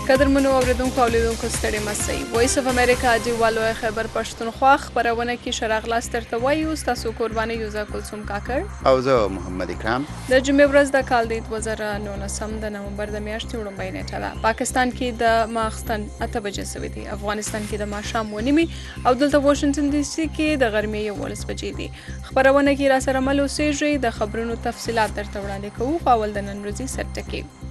قدرمنو اوریدونکو او لیدونکو ستړي مسئ وایس اف امریکا دیوالو خیبر پښتونخوا خبرونه کې شراغ لاس ترته وایو تاسو قرباني یوزا کلثوم کاکړ او زه محمد اکرام د جمعې ورځ د کال د 2019 د نومبر د میاشتې وړاندې نیټه ده پاکستان کې د ماخستن 8 بجې سوي دي افغانستان کې د ماښام ونیمي او دلته واشنگټن ډي سي کې د غرمې 11 بجې دي خبرونه کې را سره مل اوسېږي د خبرونو تفصيلات درته وړاندې کوو په اول د نن ورځې سرټکی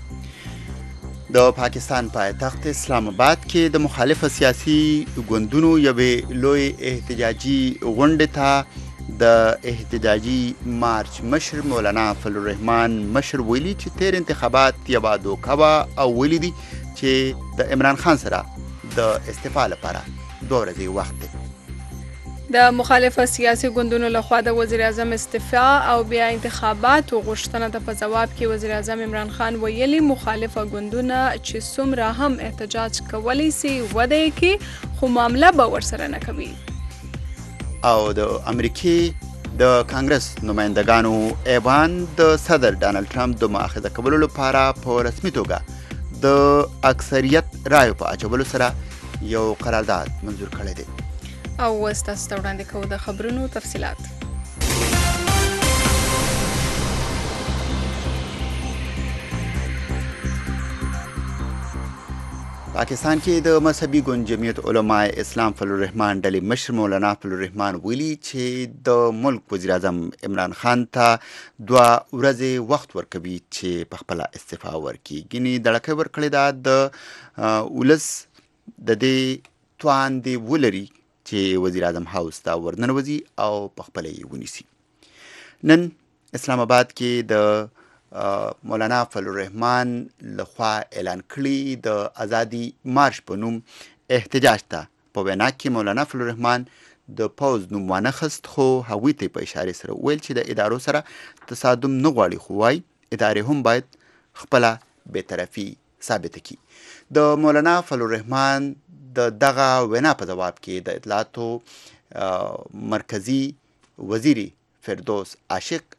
د پاکستان پایتخت اسلام آباد کې د مخالف سیاسي ګوندونو یوې لوی احتجاجي غونډې ته د احتجاجي مارچ مشر مولانا فضل الرحمن مشر ویلي چې تیر انتخابات یوه دوکه وه او ویلي دي چې د عمران خان سره د استعفا لپاره 2 ورځې وخت دی د مخالف سیاسي ګوندونو لخوا د وزیر اعظم استعفا او بیا انتخابات غوښتنه د په جواب کې وزیر اعظم عمران خان ویلي مخالف ګوندونه چې څومره هم احتجاج کولی سي وده کې خو معامله به ورسره نه کوي او د امریکې د کانګرس نمائندګانو ایوان د صدر ډانلډ ټرمپ د مؤاخذه کولو لپاره په رسمي توګه د اکثریت رایو په اچولو سره یو قرارداد منظور کړی دی او اوس تاسو ته وړاندې کوو د خبرونو تفصیلات پاکستان کې د مذهبي ګوند جمعیت علماء اسلام فضل الرحمن ډلې مشر مولانا فضل الرحمن ویلي چې د ملک وزیر اعظم عمران خان ته 2 ورځې وخت ورکوي چې په خپله استعفا ورکړي ګینې دړکه ورکړې ده د ولس د دې توان دی ولري چې وزیر اعظم هاوس ته ورننوځي او په خپله یې ونیسي نن اسلام آباد کې د مولانا فضل الرحمن لخوا اعلان کړي د ازادي مارش په نوم احتجاج ته په وینا کې مولانا فضل الرحمن د پوز نوم وانخست خو هغوی ته په اشارې سره ویل چې د ادارو سره تصادم نه غواړي خو وایي ادارې هم باید خپله بېطرفي ثابته کړي د مولانا فضل الرحمن د دغه وینا په جواب کې د اطلاعاتو مرکزی وزیر فردوس عاشق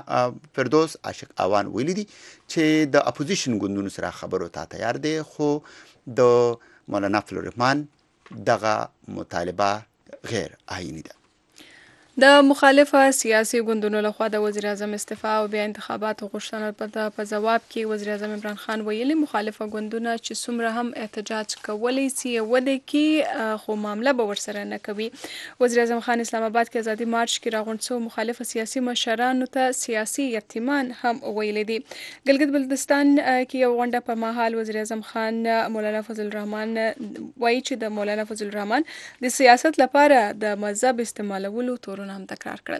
اوان ویلي دي چې د اپوزیشن ګوندونو سره خبرو ته تیار دی خو د مولانا فضل الرحمن دغه مطالبه غیر آئینی ده د مخالفه سیاسي ګوندونو لخوا د وزیر اعظم استعفا او بیا انتخابات غوښتنه په جواب کې وزیر اعظم عمران خان ویلي مخالفه ګوندونه چې څومره هم احتجاج کولی سي وده کې خو معامله به ورسره نه کوي وزیر اعظم خان اسلام آباد کې ازادي مارچ کې راغونډ شو مخالفه سیاسي مشرانو ته سیاسي یتیمان هم ویلي دي ګلګت بلتستان کې یو غونډه په مهال وزیر اعظم خان مولانا فضل الرحمن وایي چې د مولانا فضل الرحمن د سیاست لپاره د مذهب استعمالولو تورونه هم تکرار کړل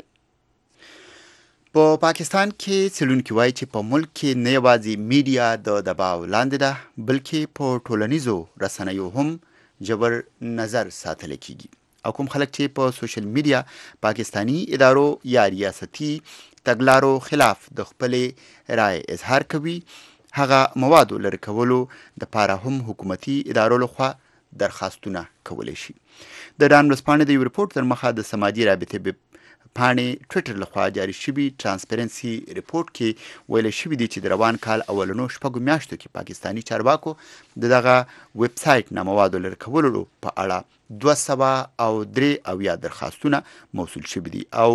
په پاکستان کې څېړونکي وایي چې په ملک کې نه یوازې میډیا د دباو لاندې ده بلکې په ټولنیزو رسنیو هم ژور نظر ساتل کیږي او کوم خلک چې په سوشل میډیا پاکستانی ادارو یا ریاستي تګلارو خلاف د خپلې رائے اظهار کوي هغه موادو لرې کولو دپاره هم حکومتي ادارو لخوا درخواستونه کولی شي د ډان ورځپاڼې د یو رپورټ تر مخه د سماجي رابطې پاڼې ټویټر لخوا جاري شوي ټرانسپیرنسي رپورټ کې ویل شوي دي چې د روان کال اولنو 6 میاشتو کې پاکستانی چارواکو دغه ویب سایټ نه موادو لرې کولو په اړه 203 درخواستونه موصول شوي دي او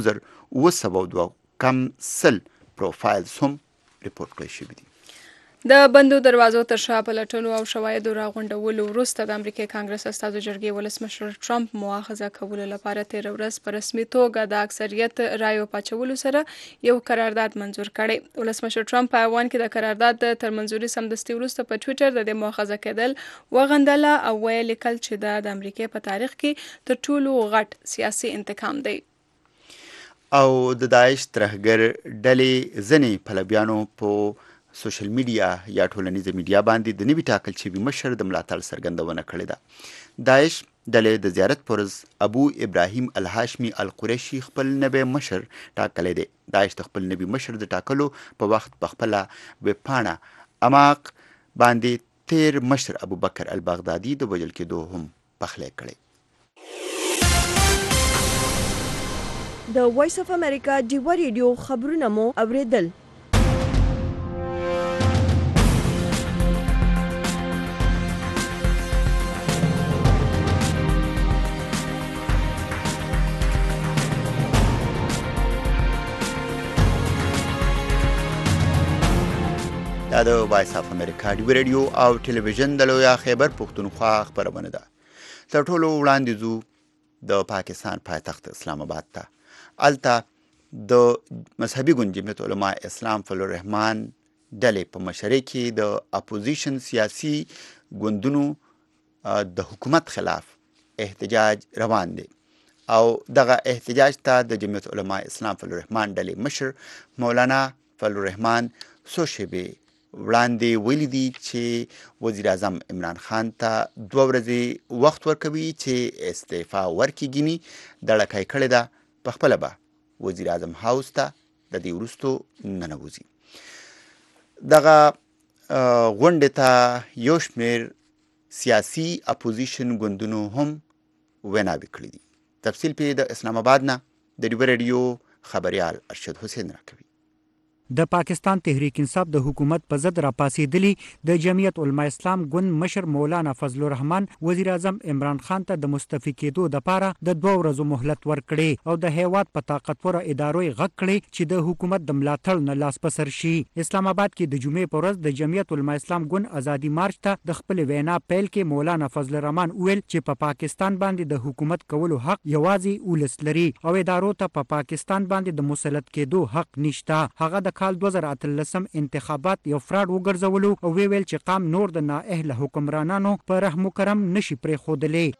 1902 کم سل پروفایلز هم رپورټ کړی شوي دي د بندو دروازو تر شا پلټنو او شواهدو راغونډولو وروسته د امریکا کانګرس استازو جرګې ولسمشر ټرمپ مؤاخذه کولو لپاره 13 ورځ په رسمي توګه د اکثریت رایو پاچولو سره یو قرارداد منظور کړی ولسمشر ټرمپ په ایوان کې د قرارداد د تر منظوري سمدستي وروسته په ټویټر د مؤاخذه کېدل وغندله او ویل کل چې د امریکا په تاریخ کې تر ټولو غټ سیاسي انتقام دی او د داعش ترهګر ډلې ځینې پلویانو په سوشل میډیا یا ټولنیزه میډیا باندې د نوي ټاکل شوي مشر د ملاتړ څرګندونه کړې ده داعش ډلې د زیارت پرز ابو ابراهیم الهاشمي القریشي خپل نوی مشر ټاکلی دی داعش د خپل نوي مشر د ټاکلو په وخت په خپله ویب پاڼه اماق باندې تیر مشر ابوبکر البغدادي د وژل کېدو هم پخلی کړی د وایس اف امریکا ډیوا ریډیو خبرونه مو اوریدل دا د وایس اف امریکا ډیو ریډیو او ټلویزیون د لویا خیبر پښتونخوا خبرونه ده. تر ټولو وړاندې زو د پاکستان پایتخت اسلام آباد ته. الته د مذهبي ګوند جمعیت علماء اسلام فضل الرحمن ډلې په مشرۍ کې د اپوزیشن سیاسي ګوندونو د حکومت خلاف احتجاج روان دی او دغه احتجاج ته د جمعیت علماء اسلام فضل الرحمن ډلې مشر مولانا فضل الرحمن څو شېبې وړاندې ویلي دي چې وزیر اعظم عمران خان ته 2 ورځې وخت ورکوي چې استعفا ورکړي. ګیني دړکای کړې ده، په خپله به وزیر اعظم هاوس ته د دې وروستو ننوځي. دغه غونډې ته یو شمېر سیاسي اپوزیشن ګوندونو هم ویناوې کړي دي. تفصیل پې د اسلام آباد نه د ډیو ریډیو خبریال ارشد حسین راکوي. د پاکستان تحریک انصاف د حکومت په ضد راپاسېدلي د جمعیت علماء اسلام ګوند مشر مولانا فضل الرحمن وزیر اعظم عمران خان ته د مستعفي کېدو دپاره د 2 ورځو مهلت ورکړي او د هیواد په طاقتوره ادارو یې غږ کړي چې د حکومت د ملاتړ نه لاس په سر شي. اسلام آباد کې د جمعې په ورځ د جمعیت علماء اسلام ګوند ازادي مارچ ته د خپل وینا پیل کې مولانا فضل الرحمن ویل چې په پاکستان باندې د حکومت کولو حق یوازې ولس لري او ادارو ته په پاکستان باندې د مسلط کېدو حق نشته. هغه د کال 2013 انتخابات یو فراډ وګرځولو او ویل چې قام نور د نااهله حکمرانانو په رحم و کرم نشي پرېښودلی.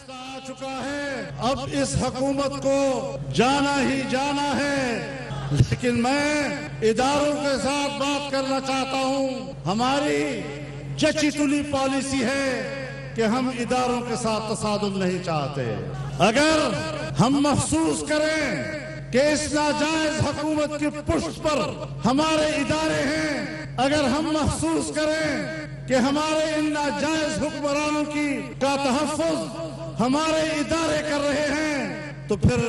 अब इस हुकूमत को जाना ही जाना है, लेकिन मैं इदारों के साथ बात करना चाहता हूँ. हमारी जची तुली पॉलिसी है कि हम इदारों के साथ तसादुम नहीं चाहते. अगर हम महसूस करें कि इस नाजायज हुकूमत की पुष्ट पर हमारे इदारे हैं, अगर हम महसूस करें कि हमारे इन नाजायज हुक्मरानों की का तहफ़्फ़ुज़ हमारे इदारे कर रहे हैं, तो फिर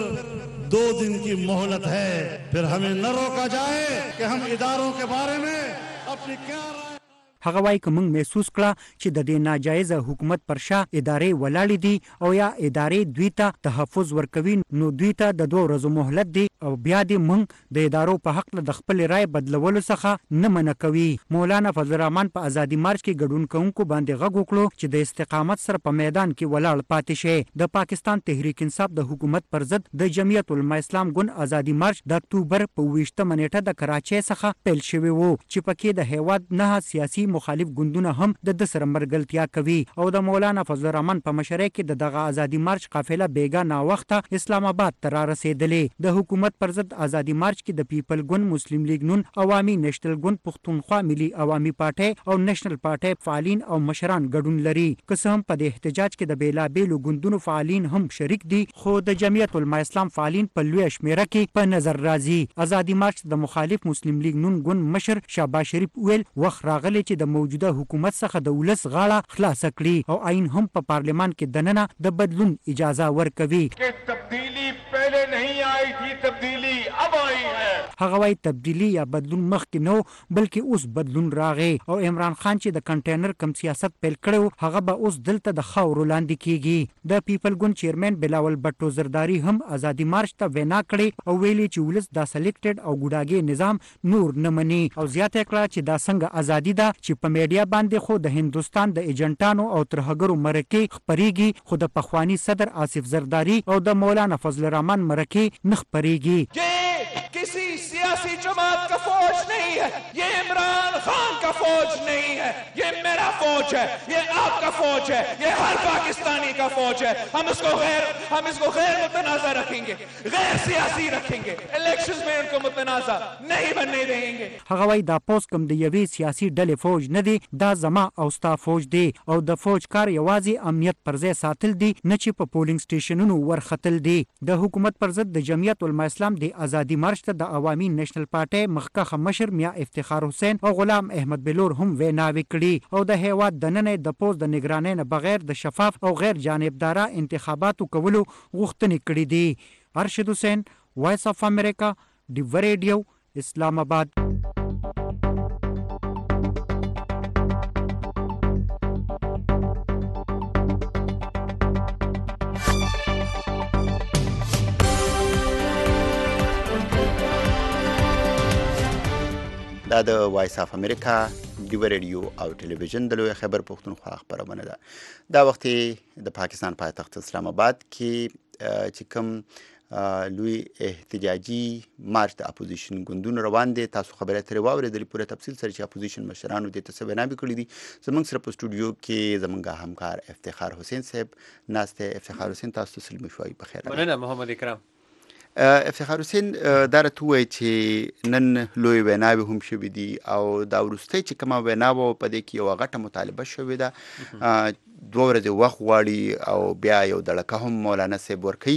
2 दिन की मोहलत है. फिर हमें न रोका जाए कि हम इदारों के बारे में अपनी क्या राय. هغه وایي که موږ محسوس کړه چې د دې ناجایزه حکومت پر شا ادارې ولاړې دي او یا ادارې دوی ته تحفظ ورکوي نو دوی ته د 2 ورځو مهلت دی او بیا دې موږ د ادارو په حق د خپل رای بدلولو څخه نه منع کوي. مولانا فضل الرحمن په ازادي مارچ کې ګډون کوونکو باندې غږ وکړو چې د استقامت سره په میدان کې ولاړ پاتې شي. د پاکستان تحریک انصاف د حکومت پر ضد د جمعیت علماء اسلام ګوند ازادي مارچ د اکتوبر په 20 نیټه د کراچۍ څخه پیل شوی وو چې پکې د هیواد 9 سیاسي مخالف ګوندونه هم د سره مرګلتیا کوي او د مولانا فضل الرحمن په مشرۍ کې دغه ازادي مارچ قافله بیګا نا وخته اسلام آباد ته را رسیدلې. د حکومت پر ضد ازادي مارچ کې د پیپل ګوند، مسلم لیگ نون، عوامي نېشنل ګوند، پښتونخوا ملي عوامي پارټۍ او نېشنل پارټۍ فعالین او مشران ګډون لري. که څه هم په دې احتجاج کې د بیلابیلو ګوندونو فعالین هم شریک دي خو د جمعیت علماء اسلام فعالین په لوی شمیره کې په نظر راځي. ازادي مارچ د مخالف مسلم لیگ نون ګوند مشر شهباز شریف ویل وخت راغلی چې د موجوده حکومت څخه د ولس غاړه خلاصه کړي او عین هم په پارلیمان کې دننه د بدلون اجازه ورکوي. تبدیلی پہلے نہیں آئی تھی، تبدیلی اب آئی ہے. هغه وايي تبدیلی یا بدلون مخکې نو بلکې اوس بدلون راغی او عمران خان چې د کنټینر کم سیاست پیل کړو هغه به اوس دلته د خاورو لاندې کیږي. د پیپل ګوند چیرمن بلاول بټو زرداری هم ازادي مارچ ته وینا کړې او ویلي چې ولس دا سلیکټډ او ګوډاګي نظام نور نه مني او زیاته کړه چې دا څنګه ازادي ده چې په میډیا باندې خو د هندوستان د ایجنټانو او ترهګرو مرکې خپریږي خو د پخوانی صدر آصف زرداری او د مولانا فضل الرحمن مرکې نه خپریږي. किसी सियासी जमात का फौज नहीं है, ये इमरान खान का फौज नहीं है, ये मेरा फौज है, ये आपका फौज है, ये हर पाकिस्तानी का फौज है. हम इसको गैर मुतनाज़ा रखेंगे, गैर सियासी रखेंगे, इलेक्शंस में उनको मुतनाज़ा नहीं बनने देंगे. هغه وايي دا پوس کوم د یوې سیاسي ډلې فوج نه دی، دا زما او ستا فوج دی او د فوج کار یوازې امنیت پر ځای ساتل دی نه چې په پولینګ سټیشنونو ورختل دی. د حکومت پر ضد د جمعیت علماء اسلام د ازادي مارچ ته د عوامي نېشنل پارټۍ مخکښه مشر میا افتخار حسین او غلام احمد بلور هم ویناوې کړي او د هیواد دننه د پوز د نگرانۍ نه بغیر د شفاف او غیر جانبداره انتخاباتو کولو غوښتنې کړې دي. ارشد حسین، وایس اف امریکا، ډیو ریډیو، اسلام آباد. دا د وایس اف امریکا ډیوه ریډیو او ټلویزیون د لوی خیبر پښتونخوا خبرونه ده. دا وخت د پاکستان پایتخت اسلام آباد کې چې کوم لوی احتجاجي مارچ د اپوزیشن ګوندونو روان دي، تاسو خبرې اترې واورېدلې پوره تفصیل سره چې اپوزیشن مشرانو دې ته څه ویناوې کړي دي. زموږ سره په سټوډیو کې زموږ همکار افتخار حسین صاحب ناست دی. افتخار حسین، تاسو ته سلمي شوي په خیر. مننه محمد اکرام. افتخار حسین، دا راته ووایي چې نن لوی ویناوې هم شوي دي او دا وروستۍ چې کومه وینا وه په دې کې یوه غټه مطالبه شوې ده، 2 ورځې وخت غواړي او بیا یو دړکه هم مولانا صاحب ورکوي.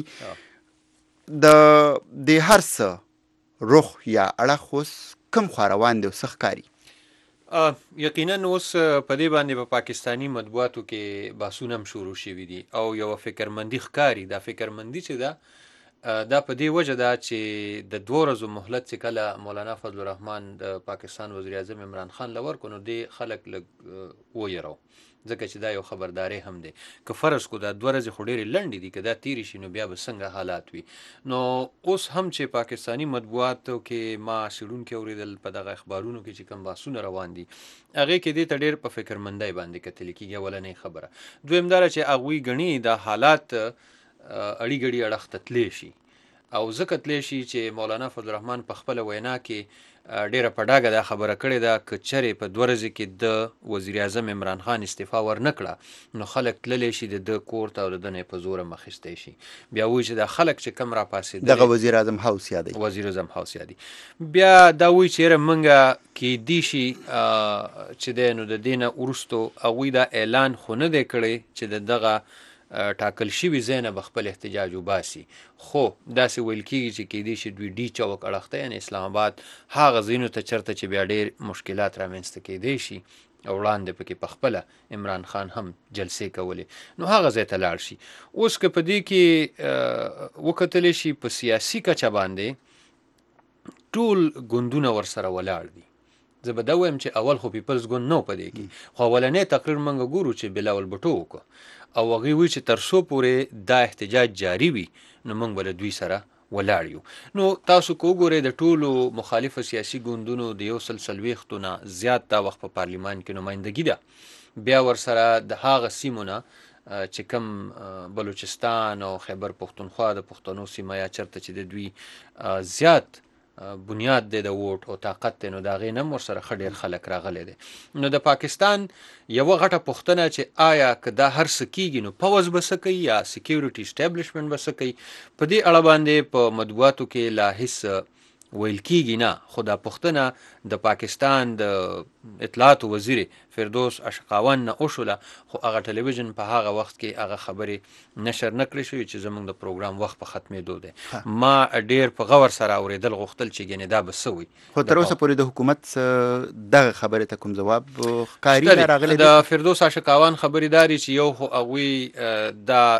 د هر څه رخ یا اړخ اوس کوم خوا روان دی او څه ښکاري؟ یقینا اوس په دې باندې په پاکستاني مطبوعاتو کې بحثونه هم شروع شوي دي او یوه فکرمندي ښکاري. دا فکرمندي چې ده دا په دې وجه ده چې د 2 ورځو مهلت چې کله مولانا فضل الرحمن د پاکستان وزیر اعظم عمران خان له ورکړو نو دې خلک لږ ویرو، ځکه چې دا یو خبرداری هم دی. که فرض کو دا 2 ورځې خو ډېرې لنډې دي، که دا تېرې شي نو بیا به څنګه حالات وي. نو اوس هم چې پاکستاني مطبوعاتو کې ما څېړونکي اورېدل په دغه اخبارونو کې چې کوم بحثونه روان دي، هغې کې دې ته ډېر په فکرمندۍ باندې کتلې کېږي. اولنۍ خبره. دویم دا چې هغوی ګڼي دا حالات اړي ګړي اړخ ته تللی شي او ځکه تللی شي چې مولانا فضل الرحمن په خپله وینا کې ډیره په ډاګه دا خبره کړې ده که چرې په 2 ورځې کې د وزیر اعظم عمران خان استعفا ورنه کړه نو خلک تللی شي د ده کور ته او د ده نه یې په زوره مخیستی شي. بیا وایي چې دا خلک چې کم راپاڅېدلي دغه وزیر اعظم هاوس یادوي، وزیر اعظم هاوس یادوي. بیا دا وایي چې یاره موږ کیدی شي چې دی نو د دې نه وروستو هغوی دا اعلان خو نه دی کړی چې د دغه ټاکل شوي ځای نه به خپل احتجاج وباسي، خو داسې ویل کېږي چې کیدی شي دوی ډي چوک اړخ ته یعنې اسلام آباد هغه ځایونو ته چېرته چې بیا ډېر مشکلات رامنځته کیدی شي او وړاندې پکې په خپله عمران خان هم جلسې کولې نو هغه ځای ته لاړ شي. اوس که په دې کې وکتلی شي په سیاسي کچه باندې ټول ګوندونه ورسره ولاړ دي. زه به دا وایم چې اول خو پیپلز ګوند نه و په دې کې، خو اولنی تقریر موږ ګورو چې بلاول بټو وکړو او هغوی وایي چې تر څو پورې دا احتجاج جاري وي نو موږ به له دوی سره ولاړ یو. نو تاسو که وګورئ د ټولو مخالفه سیاسي ګوندونو د 140 نه زیات دا وخت په پارلیمان کې نمایندګي ده. بیا ورسره د هغه سیمو نه چې کوم بلوچستان او خیبر پښتونخوا د پښتنو سیمه یا چېرته چې د دوی زیات بنیاد دی د ووټ او طاقت دی نو د هغې نه هم ورسره ښه ډېر خلک راغلی دی. نو د پاکستان یوه غټه پوښتنه چې آیا که دا هر څه کېږي نو پوځ به څه کوي یا سیکیورټي اسټابلیشمنټ به څه کوي، په دې اړه باندې په مطبوعاتو کې لا هېڅ ویل کېږي نه. خو دا پوښتنه د پاکستان د اطلاعاتو وزیر فردوس اشقاوان نه وشوله، خو هغه ټلویزیون په هغه وخت کې هغه خبرې نشر نه کړې شوې چې زموږ د پروګرام وخت په ختمېدو دی. ما ډېر په غور سره اورېدل غوښتل چې ګنې دا به څه وي، خو تر اوسه پورې د حکومت دغه خبرې ته کوم ځواب ښکاري نه راغلی. د فردوس اشقاوان خبرې دا دي چې یو خو هغوی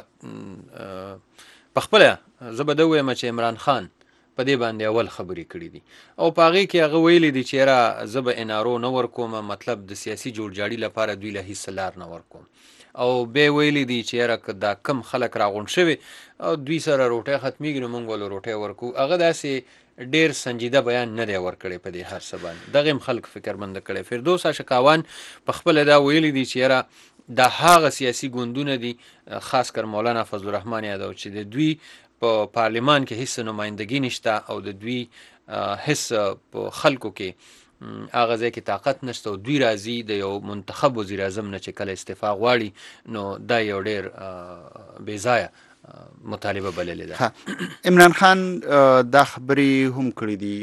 دا پخپله زه به دا ووایم چې عمران خان په دې باندې اول خبرې کړي دي او په هغې کې هغه ویلي دي چې یاره زه به انارو نه ورکوم، مطلب د سیاسي جوړجاړي لپاره دوی له هېڅ لار نه ورکوم. او بیا ویلي دي چې یاره که دا کم خلک راغونډ شوي او دوی سره روټۍ ختمیږي نو موږ له روټۍ ورکو. هغه داسې ډېر سنجیده بیان نه دی ورکړی په دې هر څه باندې، دغه هم خلک فکرمنده کړی. فردوس اشقاوان په خپله دا ویلي دي چې یاره دا هغه سیاسي ګوندونه دي، خاص کر مولانا فضل الرحمن یادو چې د دوی په پارلیمان کې هیڅ نمایندګي نشته او د دوی هیڅ په خلکو کې هغه ځای کې طاقت نشته او دوی راځي د یو منتخب وزیر اعظم نه چې کله استعفا غواړي نو دا یو ډېر بې ځایه مطالبه بللې ده. عمران خان دا خبرې هم کړې دي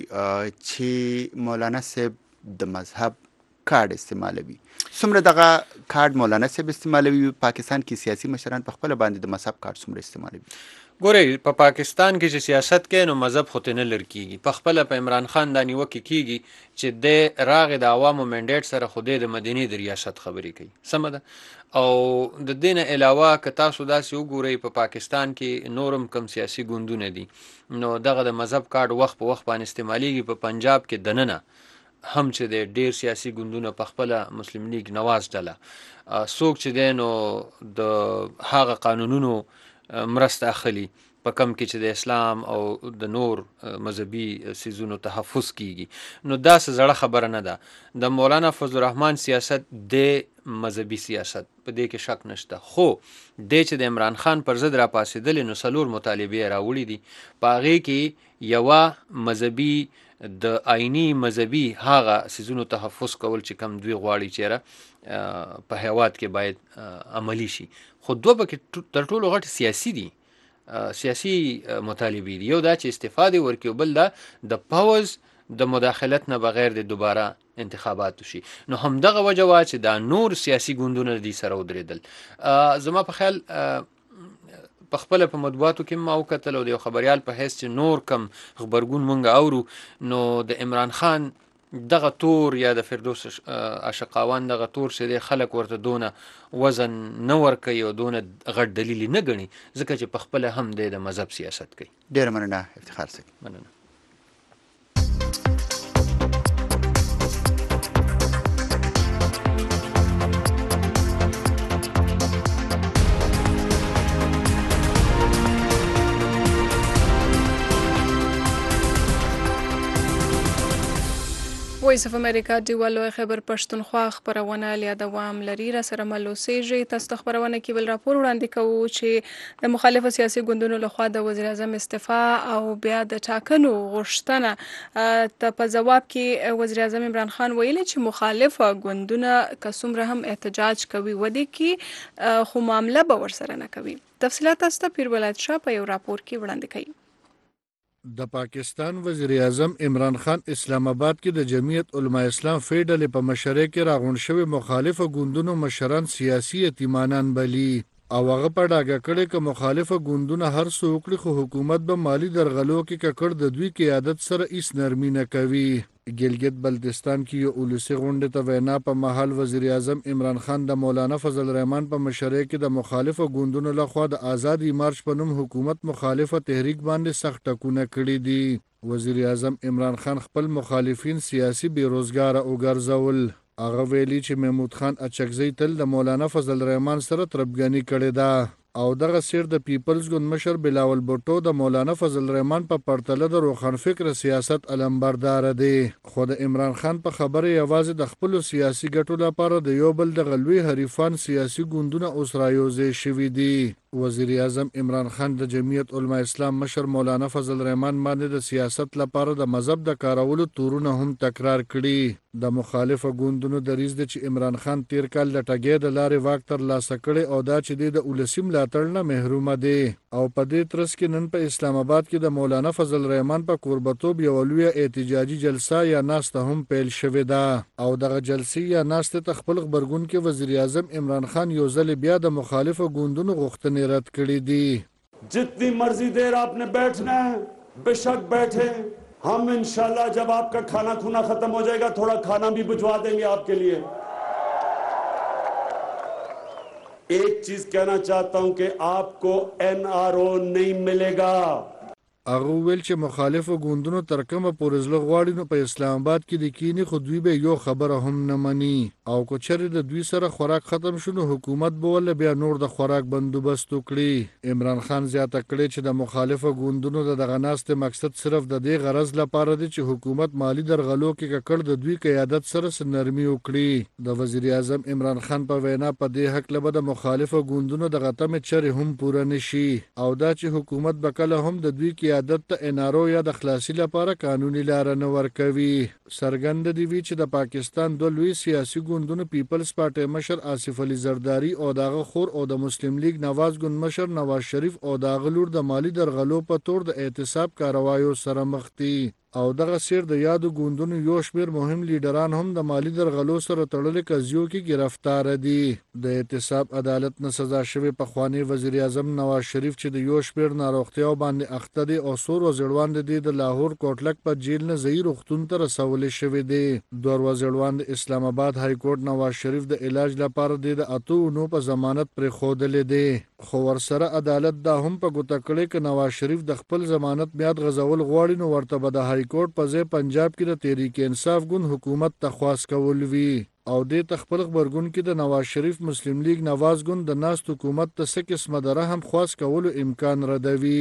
چې مولانا صاحب د مذهب کارډ استعمالوي. څومره دغه کارډ مولانا صاحب استعمالوي؟ پاکستان کې سیاسي مشران په خپله باندې د مذهب کارډ څومره استعمالوي؟ ګورئ په پاکستان کې چې سیاست کوي نو مذهب خو ته نه لر کېږي، په خپله په عمران خان دا نیوکې کېږي چې دی راغې د عوامو منډیټ سره خو دی د مدینې د ریاست خبرې کوي، سمه ده. او د دې نه علاوه که تاسو داسې وګورئ په پاکستان کې نورم کم سیاسي ګوندونه دي نو دغه د مذهب کارډ وخت په وخت باندې استعمالیږي. په پنجاب کې دننه هم چې دی ډېر سیاسي ګوندونه په خپله مسلم لیگ نواز ډله څوک چې دی نو د هغه قانونونو مرسته اخلي په کم کې چې د اسلام او د نور مذهبي سیزونو تحفظ کیږي. نو دا څه زړه خبره نه ده. د مولانا فضل الرحمن سیاست د مذهبي سیاست په دې کې شک نشته، خو د چې د عمران خان پر ضد را پاسېدلې نو 4 مطالبې راوړي دي. په هغې کې یوه مذهبي د آئینی مذهبي هغه سیزونو تحفظ کول چې کم دوی غواړي چیرې په هیواد کې باید عملی شي. خو دوه پکې تر ټولو غټ سیاسي دي، سیاسي مطالبې دي. یو دا چې استفاده ورکړي، بل دا د پاوز د مداخلت نه بغیر د دوباره انتخابات شي. نو همدغه وجه وا چې دا نور سیاسي ګوندونه دي سره ودرېدل. زما په خیال په خپل په مطبوعاتو کې ما وکتل او د خبريال په حیث چې نور کم خبرګون مونږ اورو، نو د عمران خان دغه تور یا د فردوس اشقاوان دغه تور چې د خلک ورته دونه وزن نه ورکوي او دونه غټ دلیل نه ګڼي، ځکه چې په خپل هم د مذهب سیاست کوي. ډېر مننه افتخار صاحب. مننه. وایس اف امریکا ډیوالو خبر پښتونخوا خبرونه لیا دوام لري. را سره ملوسیږي. تاسو خبرونه کې بل راپور وړاندې کوو چې د مخالفو سیاسي ګوندونو لخوا د وزیر اعظم استعفا او بیا د ټاکنو غوښتنه ته په جواب کې وزیر اعظم عمران خان ویلي چې مخالفه ګوندونه که څومره هم احتجاج کوي ودی کې خو معامله به ورسره نه کوي. تفصیلات تاسو ته پیر ولایت شاه په یو راپور کې وړاندې کوي. د پاکستان وزیر اعظم عمران خان اسلام آباد کې د جمعیت علماء اسلام فیډل په مشرۍ کې راغونډ شوی مخالفه ګوندونو مشران سیاسي یتیمانان بلی او هغه په ډاګه کړي چې مخالفه ګوندونه هر څه وکړي خو حکومت به مالی درغلو کې ککړ د دوی قیادت سره هیڅ نرمي نه کوي. ګلګت بلتستان کې یو اولسي غونډه ته وینا په محل وزیر اعظم عمران خان د مولانا فضل الرحمن په مشرۍ کې د مخالفه ګوندونو لخوا د آزادي مارچ په نوم حکومت مخالفه تحریک باندې سخت ټکونه کړي دي. وزیر اعظم عمران خان خپل مخالفین سیاسي بیروزګار او ګرځول. هغه ویلي چې محمود خان اچکزی تل د مولانا فضل الرحمن سره تربګنی کړې ده او دغه سیر د پیپلز ګوند مشر بلاول بوټو د مولانا فضل الرحمن په پرتله د روخان فکر سیاست علمبردار دی. خو د عمران خان په خبره یوازې د خپل سیاسي ګټو لپاره د یو بل د غلوي حریفان سیاسي ګوندونه اوس رايوځي شوي دي. وزیر اعظم عمران خان د جمعیت علماء اسلام مشر مولانا فضل الرحمن باندې د سیاست لپاره د مذهب د کارولو تورونه هم تکرار کړي. د مخالفه ګوندونو دریځ دی چې عمران خان تیر کال د ټګۍ د لارې واک ترلاسه کړي او دا چې د اولسي ملاتړ نه محرومه دی او په دې ترڅ کې نن په اسلام آباد کې د مولانا فضل الرحمن په کوربتوب یو لوی احتجاجي جلسه یا ناسته هم پیل شوې ده او دغه جلسې یا ناسته ته خپل خبرګون کې وزیر اعظم عمران خان یو ځل بیا د مخالفه ګوندونو غوښتنې رد کړې دي. जितनी मर्जी देर आपने बैठना है बेशक बैठे, हम इंशाल्लाह जब आपका खाना खुना खत्म हो जाएगा थोड़ा खाना भी भिजवा देंगे आपके लिए. एक चीज कहना चाहता हूं कि आपको NRO नहीं मिलेगा. هغه ویل چې مخالفو ګوندونو تر کومه پورې زړه غواړي نو په اسلام آباد کې د کینی خو دوی به یو خبره هم نه مني او کو چېرې د دوی سره خوراک ختم شونه حکومت به ول بیا نور د خوراک بندوبست وکړي. عمران خان زیاته کړی چې د مخالفو ګوندونو دغه ناست مقصد صرف د دې غرض لپاره دی چې حکومت مالی درغلو کې ککړ د دوی قیادت سره سنرمي وکړي. د وزیر اعظم عمران خان په وینا په دې حق لبه د مخالفو ګوندونو دغه تمه چره هم پوره نشي او دا چې حکومت بکله هم د دوی عادت ته NRO یا د خلاصي لپاره قانوني لار نه ورکوي. سرګند دی وی چې د پاکستان دوه لوی سیاسي ګوندونو پیپلز پارټي مشر آصف علي زرداری او دغه خور او د مسلم لیگ نواز ګوند مشر نواز شریف او دغه لور د مالی درغلو په تور د احتساب کاروایو سره مخ دي او دغه سیر د یادو ګوندونو یو شمیر مهم لیډران هم د مالی درغلو سره تړلې قضیو کې گرفتار دي. د احتساب عدالت نه سزا شوی په خواني وزیر اعظم نواز شریف چې د یو شمیر ناروغتیا باندې اخته دي او سور وزیروان دي د لاهور کوټلک په جیل نه زهیر وختون تر رسول شوی دي. دور وزیروان د اسلام آباد های کورټ نواز شریف د علاج لپاره د اتو نو په ضمانت پر خودلې دي خو ورسره عدالت دا هم په ګوته کړی ک نواز شریف د خپل ضمانت میاد غزول غواړي نو ورته به د های کورټ په ځای پنجاب کې د تحریک انصاف ګوند حکومت تخواست کول وی او د تخپل خبرګون کې د نواز شریف مسلم لیگ نواز ګوند د ناست حکومت ته څه قسمه دره هم خواست کولو امکان ردوي.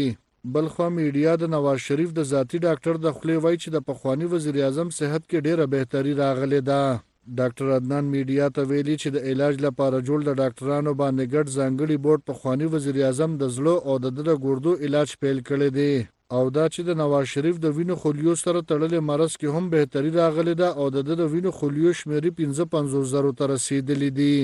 بلخوا میډیا د نواز شریف د ذاتی ډاکټر د خولې وایي چې د پخوانی وزیر اعظم صحت کې ډیره بهتري راغلې ده. ډاکټر عدنان میډیا ته ویلي چې د علاج لپاره جوړ د ډاکټرانو باندې ګډ ځانګړي بورډ پخوانی وزیر اعظم د زړه او د ګردو علاج پیل کړی دی او دا چې د نواز شریف د وینو خلیو سره تړلې مرض کې هم بهتري راغلې ده او د وینو خلیو شمیرې 55,000 ته رسیدلې دي.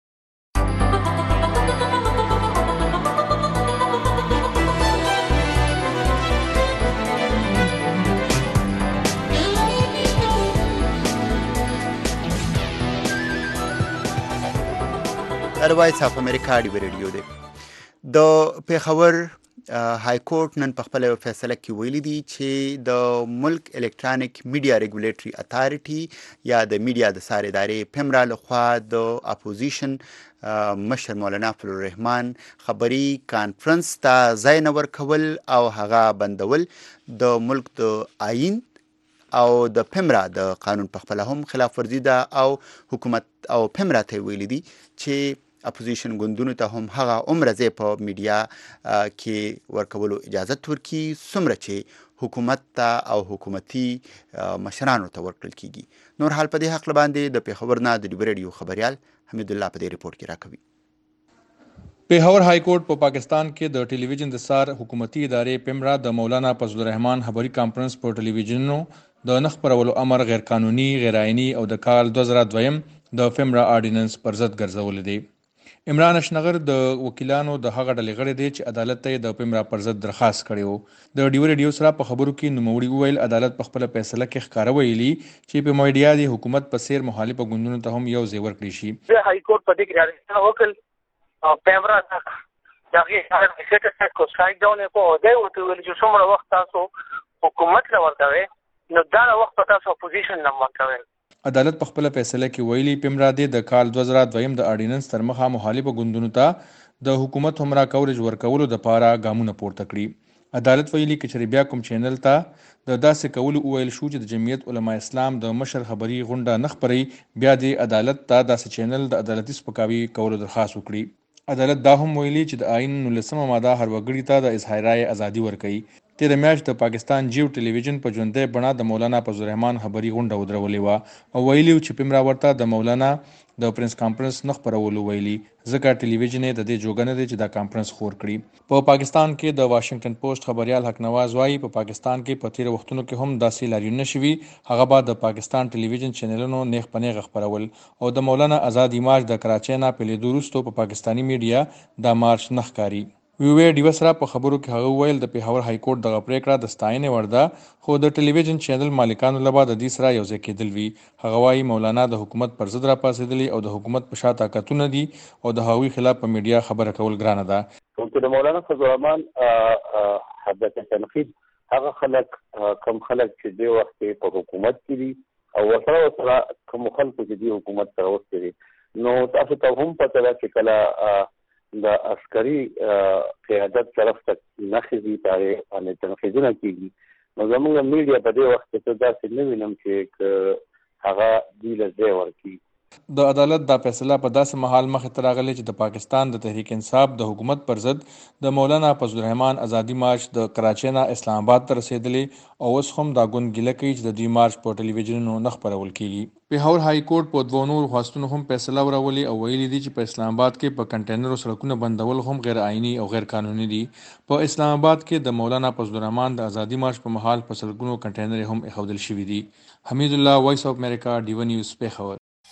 وایس اف امریکا ډیو ریډیو دی. د پیښور های کورټ نن په خپل فیصله کې ویلي دي چې د ملک الکترونیک میډیا ریګولیټری اتھارټي یا د میډیا د څار ادارې پیمرا لخوا د اپوزیشن مشر مولانا فضل الرحمن خبري کانفرنس ته ځای نه ورکول او هغه بندول د ملک د آئین او د پیمرا د قانون په خپل هم خلاف ورزي ده او حکومت او پیمرا ته ویلي دي چې اپوزیشن ګوندونو ته هم هغه عمر ځای په میډیا کې ورکولو اجازه ورکي څومره چې حکومت ته او حکومتي مشرانو ته ورکړل کیږي. نور حال په دې حق باندې د پیښور نه د ډیو ریډیو خبريال حمید الله په دې ریپورت کې راکوي. پیښور های کورټ په پاکستان کې د ټلویزیون د سار حکومتي ادارې پیمرا د مولانا فضل الرحمن خبري کانفرنس په ټلویزیونونو د نخ پرولو امر غیر قانوني غیر عیني او د کال 2002 د پیمرا آرډیننس پر ضد ګرځول دي. عمران اشنغر د وکیلانو د هغه ډلې غړی دی چې عدالت ته د پیمرا پر ضد درخواست کړی و. د ډیو ریډیو سره په خبرو کې نوموړي وویل عدالت په خپل فیصله کې ښکاره ویلي چې په میډیا د حکومت په سیر مخالفه ګوندونو ته هم یو ځای ورکړي شي. های کورټ په دې کې وکیل پیمرا دغه سیټ سیټ کو سټرایک ډاون په دی او ته ویل چې څومره وخت تاسو حکومت له ورکوي نو دا وخت تاسو اپوزیشن نه ورکوي. عدالت په خپل فیصله کې ویلي پیمرا د کال 2002 د آرډیننس تر مخه مخالفه ګوندونو ته د حکومت همرا کورج ورکولو د پاره ګامونه پورته کړي. عدالت ویلي چې بیا کوم چینل ته د داسې کولو ویل شو چې د جمعیت علما اسلام د مشر خبري غونډه نخبري بیا د عدالت ته داسې چینل د عدالتي سپکاوي کولو درخواست وکړي. عدالت دا هم ویلي چې د آئین 19 ماده هر وګړي ته د اظهار رائے ازادي ورکوي. تیر میاشت د پاکستان جیو ټلویزیون په ژوندۍ بڼه د مولانا فضل الرحمن خبري غونډه ودرولې وه او ویلي چې پیمرا ورته د مولانا د پرنس کانفرنس نه خپرولو ویلي ځکه ټلویزیون د دې جوګنه دی چې دا کانفرنس خور کړي. په پاکستان کې د واشنگټن پوسټ خبريال حق نواز وایي په پاکستان کې په تیر وختونو کې هم داسې لاریون نشوي هغه بعد د پاکستان ټلویزیون چینلونو نیغ پنیغ خپرول او د مولانا آزادی مارچ د کراچۍ نه په لیدو وروسته په پاکستانی میډیا دا مارچ نه ښکاري. ویوې ډیو سره په خبرو کې هغه ویل د پیښور های کورټ دغه پریکړه د ستاینې وړ ده خو د ټلویزیون چینل مالکانو لپاره د دې سره یو ځای کېدل وي. هغه وایي مولانا د حکومت پر ضد راپاسېدلی او د حکومت په شا طاقتونه دي او د هغوی خلاف په میډیا خبره کول ګرانه ده. چې د مولانا فضل الرحمن حد تنقید هغه خلک کم خلک چې د وخت په حکومت کې دي او ورسره کوم خلک چې د حکومت سره وسته دي نو تاسو ته هم پته ده چې کله د عسکري قیادت طرف ته نخځي تارې باندې تنقیدونه کیږي نو زموږ میډیا په دې وخت کې داسې نه وینم چې هغه دی له ځای ورکی. د عدالت دا فیصله په داسې مهال مخې ته راغلی چې د پاکستان د تحریک انصاف د حکومت پر ضد د مولانا فضل الرحمن آزادي مارچ د کراچۍ نه اسلام آباد ته رسېدلی او اوس هم دا ګوند ګیله کوي چې د دوی مارچ په ټلویزیونونو نه خپرول کیږي. پیښور های کورټ په دوه نورو خواستونو هم فیصله ورولي او ویلي دي چې په اسلام آباد کې په کنټینرو سړکونه بندول هم غیر آئینی او غیر قانوني دي. په اسلام آباد کې د مولانا فضل الرحمن د آزادي مارچ په مهال په سړکونو کنټینر هم ایښودل شوي دي. حمید الله وایس اف امریکا ډیو نیوز پیښور.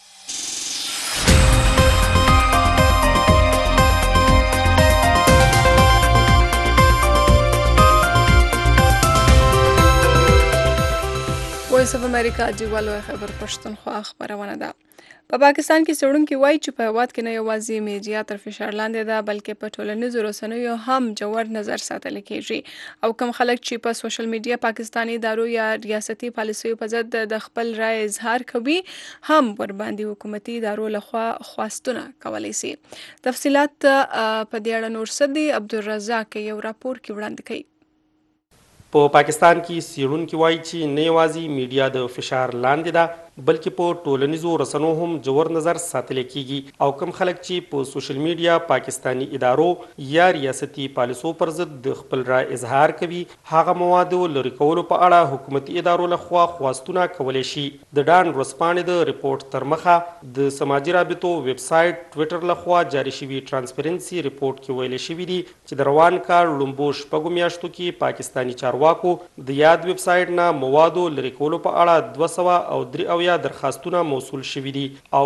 وایس اف امریکا دیوالو خبر پښتونخوا خبرونه ده. په پاکستان کې څېړونکي وایي چې په هېواد کې نه یوازې میډیا تر فشار لاندې ده بلکې په ټولنیزو رسنیو هم جوړ نظر ساتل کېږي او کم خلک چې په سوشل میډیا پاکستاني ادارو یا ریاستي پالیسیو په ضد د خپل رائے اظهار کوي هم ورباندې حکومتي ادارو لخوا خواستونه کولی سي. تفصیلات په دې اړه نور څه دي عبدالرزاق یو راپور کې وړاندې کوي. په پاکستان کې څېړونکي وایي چې نه یوازې میډیا د فشار لاندې ده بلکې په ټولنیزو رسنو هم جوړ نظر ساتل کیږي او کم خلک چې په سوشل میډیا پاکستانی ادارو یا ریاستي پالیسو پر ضد د خپل رائے اظهار کوي هغه موادو لري کولو په اړه حکومتي ادارو لخوا خواستونه کولی شي. د ډان ورځپاڼې د ریپورت تر مخه د سماجي رابطو ویب سایټ ټویټر لخوا جاری شوي ټرانسپیرنسي ریپورت کې ویل شوي دي چې د روان کال لومبو شپږو میاشتو کې پاکستانی چارواکو د یاد ویب سایټ نه موادو لري کولو په اړه 273 درخواستونه موصول شوي دي او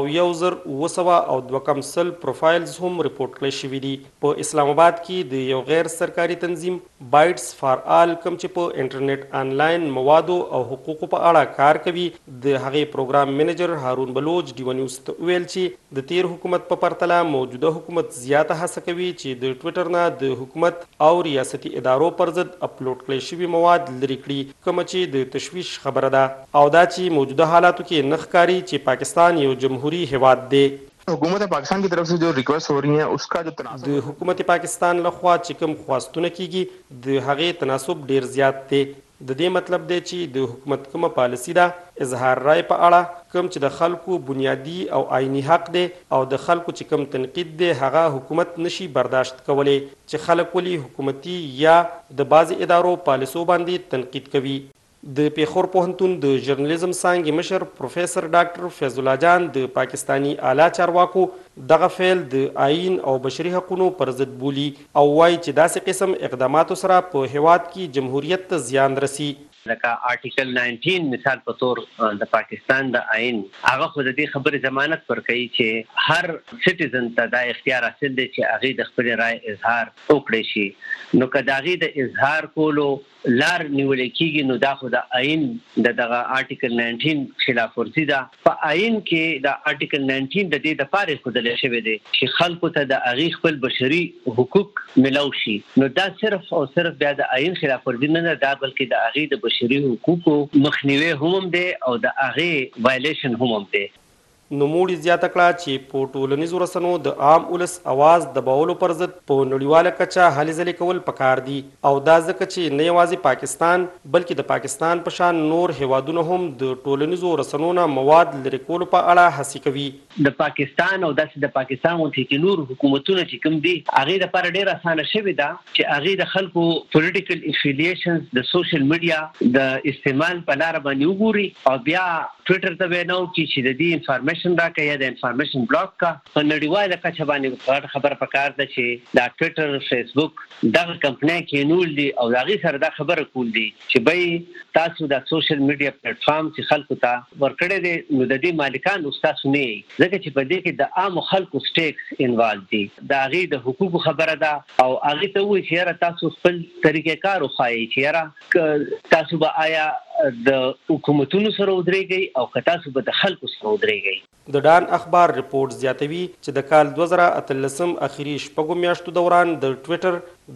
1902 پروفایلز هم ریپورت کړل شوي دي. په اسلام آباد کې د یو غیر سرکاري تنظیم بایټس فار آل کوم چې په انټرنیټ آنلاین موادو او حقوقو په اړه کار کوي د هغې پروګرام منیجر هارون بلوچ ډیو نیوز ته ویل چې د تیر حکومت په پرتله موجوده حکومت زیاته هڅه کوي چې د ټویټر نه د حکومت او ریاستي ادارو پر ضد اپلوډ کړل شوي مواد لري کړي کوم چې د تشویش خبره ده او دا چې موجوده حالاتو کې نه ښکاري چې پاکستان یو جمهوری هیواد دی. حکومت پاکستان کی طرف سے جو ریکویسٹ ہو رہی ہیں اس کا جو تناسب د حکومت پاکستان لخوا چې کوم خواستونه کیږي د هغې تناسب ډیر زیات دی. د دې مطلب دی چې د حکومت کومه پالیسی ده اظهار رائے په اړه کوم چې د خلکو بنیادی او آئینی حق دی او د خلکو چې کوم تنقید دی هغه حکومت نشي برداشت کولی چې خلک ولي حکومتي یا د بعضې ادارو پالیسو باندې تنقید کوي. د پیښور پوهنتون د ژورنالیزم څانګې مشر پروفیسر ډاکټر فیض الله جان د پاکستانی اعلی چارواکو دغه فعل د آئین او بشري حقوقو پر ضد بولي او وایي چې داسې قسم اقداماتو سره په هیواد کې جمهوریت ته زیان رسي. لکه آرټیکل 19 مثال په تور د پاکستان د آئین هغه خو د دې خبرې ضمانت ورکوي چې هر سټیزن ته دا اختیار حاصل دی چې هغې د خپل رائے اظهار وکړي شي. نو که د هغې د اظهار کولو لار نیول کېږي نو دا خو د آئین دغه آرټیکل 19 خلاف ورزي ده. په آئین کې د آرټیکل 19 د دې دپاره ښودلی شوی دی چې خلکو ته د هغې خپل بشري حقوق ملو شي. نو دا صرف او صرف بیا د آئین خلاف ورزي نه ده، دا بلکې د هغې د بشري حقوقو مخنیوی هم دی او د هغې وایلیشن هم دی. نوموړي زیاته کړه چې په ټولنیزو رسنو د عام ولس اواز دبولو پر ضد په نړیواله کچه هلې ځلې کول پکار دي او دا ځکه چې نه یوازې پاکستان بلکې د پاکستان په شان نور هیوادونه هم د ټولنیزو رسنو نه مواد لرې کولو په اړه هڅې کوي. د پاکستان او داسې د پاکستان غوندې چې نور حکومتونه چې کوم دي هغې دپاره ډېره اسانه شوې ده چې هغې د خلکو پولیټیکل افیلیشنز د سوشل میډیا د استعمال په لاره باندې وګوري او بیا ټویټر ته وینا وکړي چې د دې انفارمیشن راکړه یا د انفارمیشن بلاک کا. په نړیواله کچه باندې خبره پکار ده چې دا ټویټر فیسبوک دغه کمپنۍ کېنول دي او د هغې سره دا خبره کول دي چې بی تاسو د سوشل میډیا پلیټفارم چې خلکو ته ورکړی دی نو د دې مالکان اوس تاسو نه یئ، ځکه چې په دې کې د عامو خلکو سټیکس انوالو دي. د هغې د حقوقو خبره ده او هغې ته ووایي چې یاره تاسو خپل طریقې کار وښایئ چې یاره تاسو به آیا د حکومتونو سره ودرېږئ او که تاسو به د خلکو سره ودرېږئ. د ډان اخبار ریپورت زیاتوي چې د کال 2018 اخري شپږو میاشتو دوران د ټویټر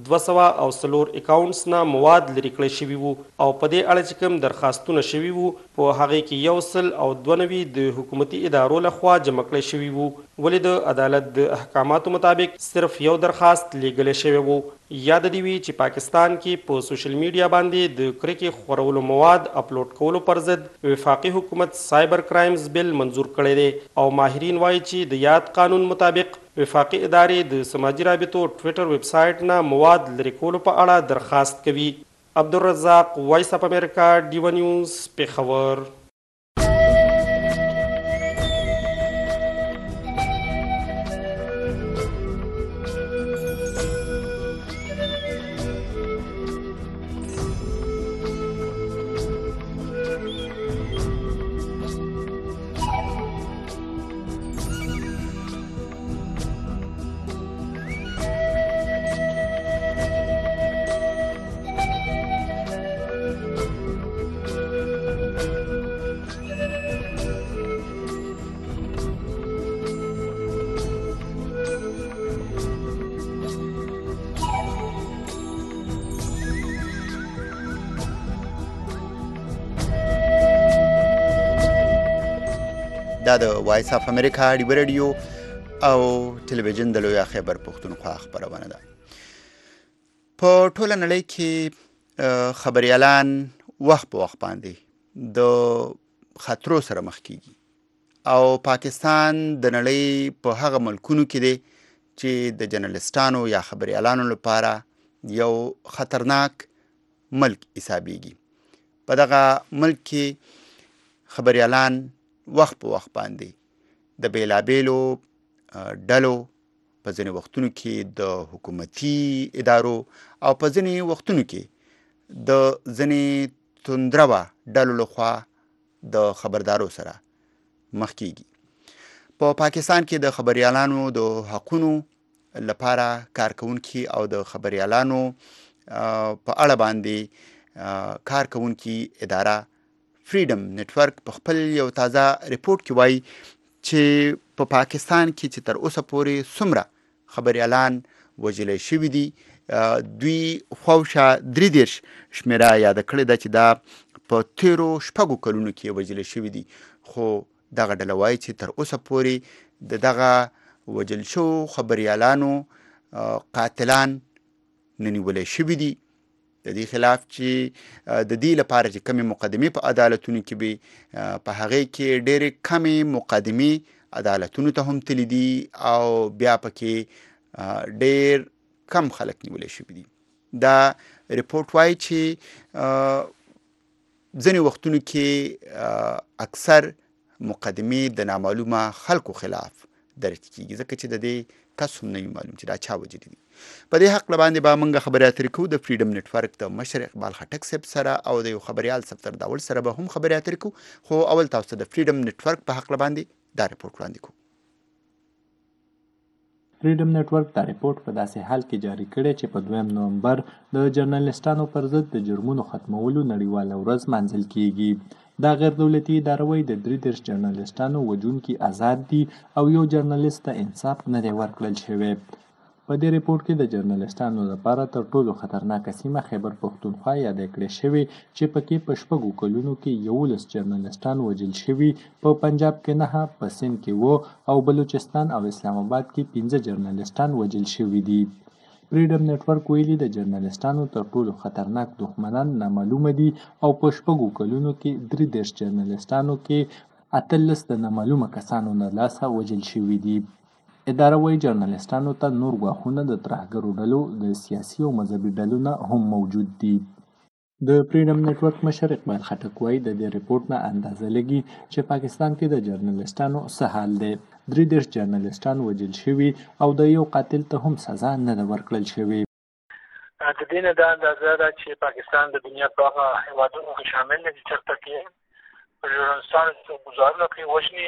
204 اکاونټس نه مواد لرې کړی شوي وو او په دې اړه چې کوم درخواستونه شوي وو په هغې کې 192 د حکومتي ادارو لخوا جمع کړی شوي وو، ولې د عدالت د احکاماتو مطابق صرف یو درخواست لیږلی شوی وو. یاد دې وي چې پاکستان کې په سوشل میډیا باندې د کرکې خورولو مواد اپلوډ کولو پر ضد وفاقي حکومت سایبر کرایمز بل منظور کړی دی او ماهرین وایي چې د یاد قانون مطابق وفاقي ادارې د سماجي رابطو ټویټر ویب سایټ نه مواد لرې کولو په اړه درخواست کوي. عبدالرزاق، وایس اف امریکا، ډیو نیوز، پیښور. دا د وایس اف امریکا ډیو رادیو او ټلویزیون د لوی خیبر پښتونخوا خبرونه ده. په ټوله نړۍ کې خبريالان وخت په وخت باندې د خطرو سره مخ کیږي او پاکستان د نړۍ په هغه ملکونو کې دی چې د جرنالستانو یا خبریالانو لپاره یو خطرناک ملک حسابیږي. په دغه ملک کې خبریالان وخت په وخت باندې د بیلابیلو ډلو په ځینې وختونو کې د حکومتي ادارو او په ځینې وختونو کې د ځینې توندروا ډلو لخوا د خبردارو سره مخ کیږي. په پاکستان کې د خبریالانو د حقونو لپاره کارکونکي او د خبریالانو په اړه باندې کارکونکي اداره فریډم نتورک په خپل یو تازه ریپورت کې وایي چې په پاکستان کې چې تر اوسه پورې څومره خبریالان وژل شوي دي دوی خواوشا 33 شمیره یاد کړې ده چې دا په تیرو شپږو کلونو کې وژل شوي دي. خو دغه ډله وایي چې تر اوسه پورې د دغه وژل شو خبریالانو قاتلان نه نیولی شوي دي. د دې خلاف چې د دې لپاره چې کمې مقدمې په عدالتونو کې به په هغې کې ډېرې کمې مقدمې عدالتونو ته هم تللی دي او بیا پکې ډېر کم خلک نیولی شوي دي. دا ریپورټ وایي چې ځینې وختونو کې اکثر مقدمې د نامعلومه خلکو خلاف درج کیږي ځکه چې د دې کس هم نه وي معلوم چې دا چا وجلي دي. په دې حق باندې به موږ خبرې اترې کوو د فریډم نتورک د مشر اقبال خټک صاحب سره او د یو خبریال سفتر داول سره به هم خبرې اترې کوو. خو اول تاسو د فریډم نتورک په حق باندې دا ریپورټ وړاندې کوو. فریډم نتورک دا ریپورټ په داسې حال کې جاری کړی چې په 2 نومبر د جرنالستانو پر ضد د جرمونو ختمولو نړیواله ورځ مانځل کیږي. دا غیر دولتي اداره وایي د 33 جرنالستانو وژونکي آزاد دي او یو جرنالست ته انصاف نه دی ورکړل شوی. په دې ریپورټ کې د جرنالستانو لپاره تر ټولو خطرناکه سیمه خیبر پښتونخوا یاده کړې شوې چې پکې په 6 کلونو کې 11 جرنالستان وژل شوي. په پنجاب کې 9، په سند کې او بلوچستان او اسلام آباد کې 15 جرنالستان وژل شوي دي. فریډم نتورک ویلي د جرنالستانو تر ټولو خطرناک دښمنان نامعلومه دي او په 6 کلونو کې 33 جرنالستانو کې 18 د نامعلومه کسانو نه لاسه وژل شوي دي. اداره وایي جرنالستانو ته نور ګواښونه د ترهګرو ډلو د سیاسي او مذهبي ډلو نه هم موجود دي. د فریډم نتورک مشر اقبال خټک وایي د دې ریپورټ نه اندازه لګي چې پاکستان کې د جرنالستانو څه حال دی. 33 جرنالستان وژل شوي او د یو قاتل ته هم سزا نه ده ورکړل شوې. د دې نه دا اندازه ده چې پاکستان د دنیا په هغه هېوادونو کې شامل دی چې چېرته کې په ژورنالستانو چې ګزارونه کوي وژني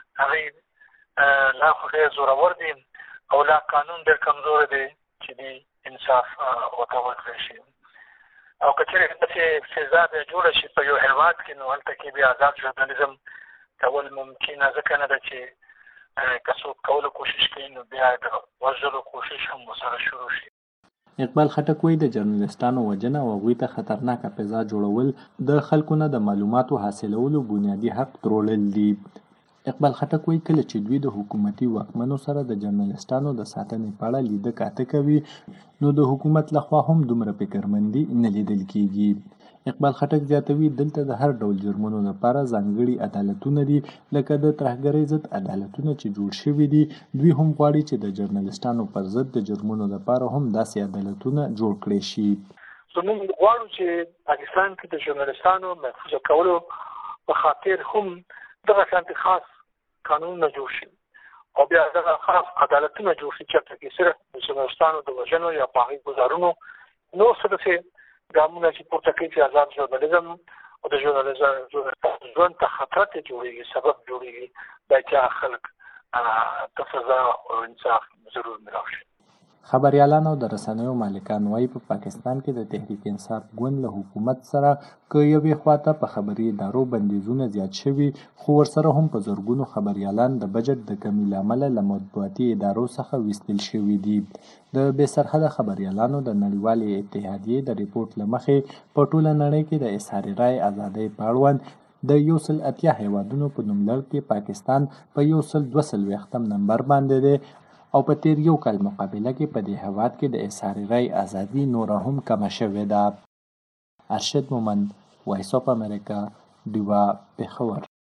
هغې لا خو ډېر زورور دي او لا قانون ډېر کمزوری دی چې د انصاف ورته ورکړی شي. او که چېرې داسې فضا بیا جوړه شي په یو هېواد کې نو هلته کې بیا آزاد ژورنالیزم کول ممکنه ځکه نه ده چې که څوک کولو کوشش کوي نو بیا د وژلو کوشش هم ورسره شروع شي. اقبال خټک وایي د جرنالستانو وژنه او هغوی ته خطرناکه فضا جوړول د خلکو نه د معلوماتو حاصلولو بنیادي حق ترولل دي. اقبال خټک وایي کله چې دوی د حکومتي واکمنو سره د جرنالستانو د ساتنې په اړه لیده کاته کوي نو د حکومت لخوا هم دومره فکرمندي نه لیدل کیږي. اقبال خټک زیاتوي دلته د هر ډول جرمونو لپاره ځانګړي عدالتونه دي لکه د ترهګرۍ ضد عدالتونه چې جوړ شوي دي. دوی هم غواړي چې د جرنالستانو پر ضد د جرمونو لپاره هم داسې عدالتونه جوړ کړي شي. موږ غواړو چې پاکستان کې د ژورنالستانو محفوظ کولو په خاطر هم دغه شانتې خاص قانونونه جوړ شي او بیا دغه خاص عدالتونه جوړ شي چېرته کې صرف د ژورنالستانو د وژنو یا په هغې ګزارونو نور څه داسې ګامونه چې پورته کوي چې آزاد ژورنالیزم او د ژورنالیزم ژوند ته خطر ته جوړېږي سبب جوړېږي دا چې خلک ته سزا او انصاف ضرور ملاو شي. خبریالان او د رسنیو مالکان وایي په پاکستان کې د تحریک انصاف ګوند له حکومت سره که یوې خواته په خبري ادارو بندیزونه زیات شوي خو ورسره هم په زرګونو خبریالان د بجټ د کمي له امله له مطبوعاتي ادارو څخه ویستل شوي دي. د بې سرحده خبریالانو د نړیوالې اتحادیې د ریپورټ له مخې په ټوله نړۍ کې د اظهار رایې ازادۍ په اړوند د 180 هیوادونو په نوملړ کې پاکستان په 142 نمبر باندې دی او په تیر یو کال مقابله کې په دې هیواد کې د اظهار رایې ازادي نوره هم کمه شوې ده. ارشد مومند، وایس اف امریکا، ډیوا، پېښور.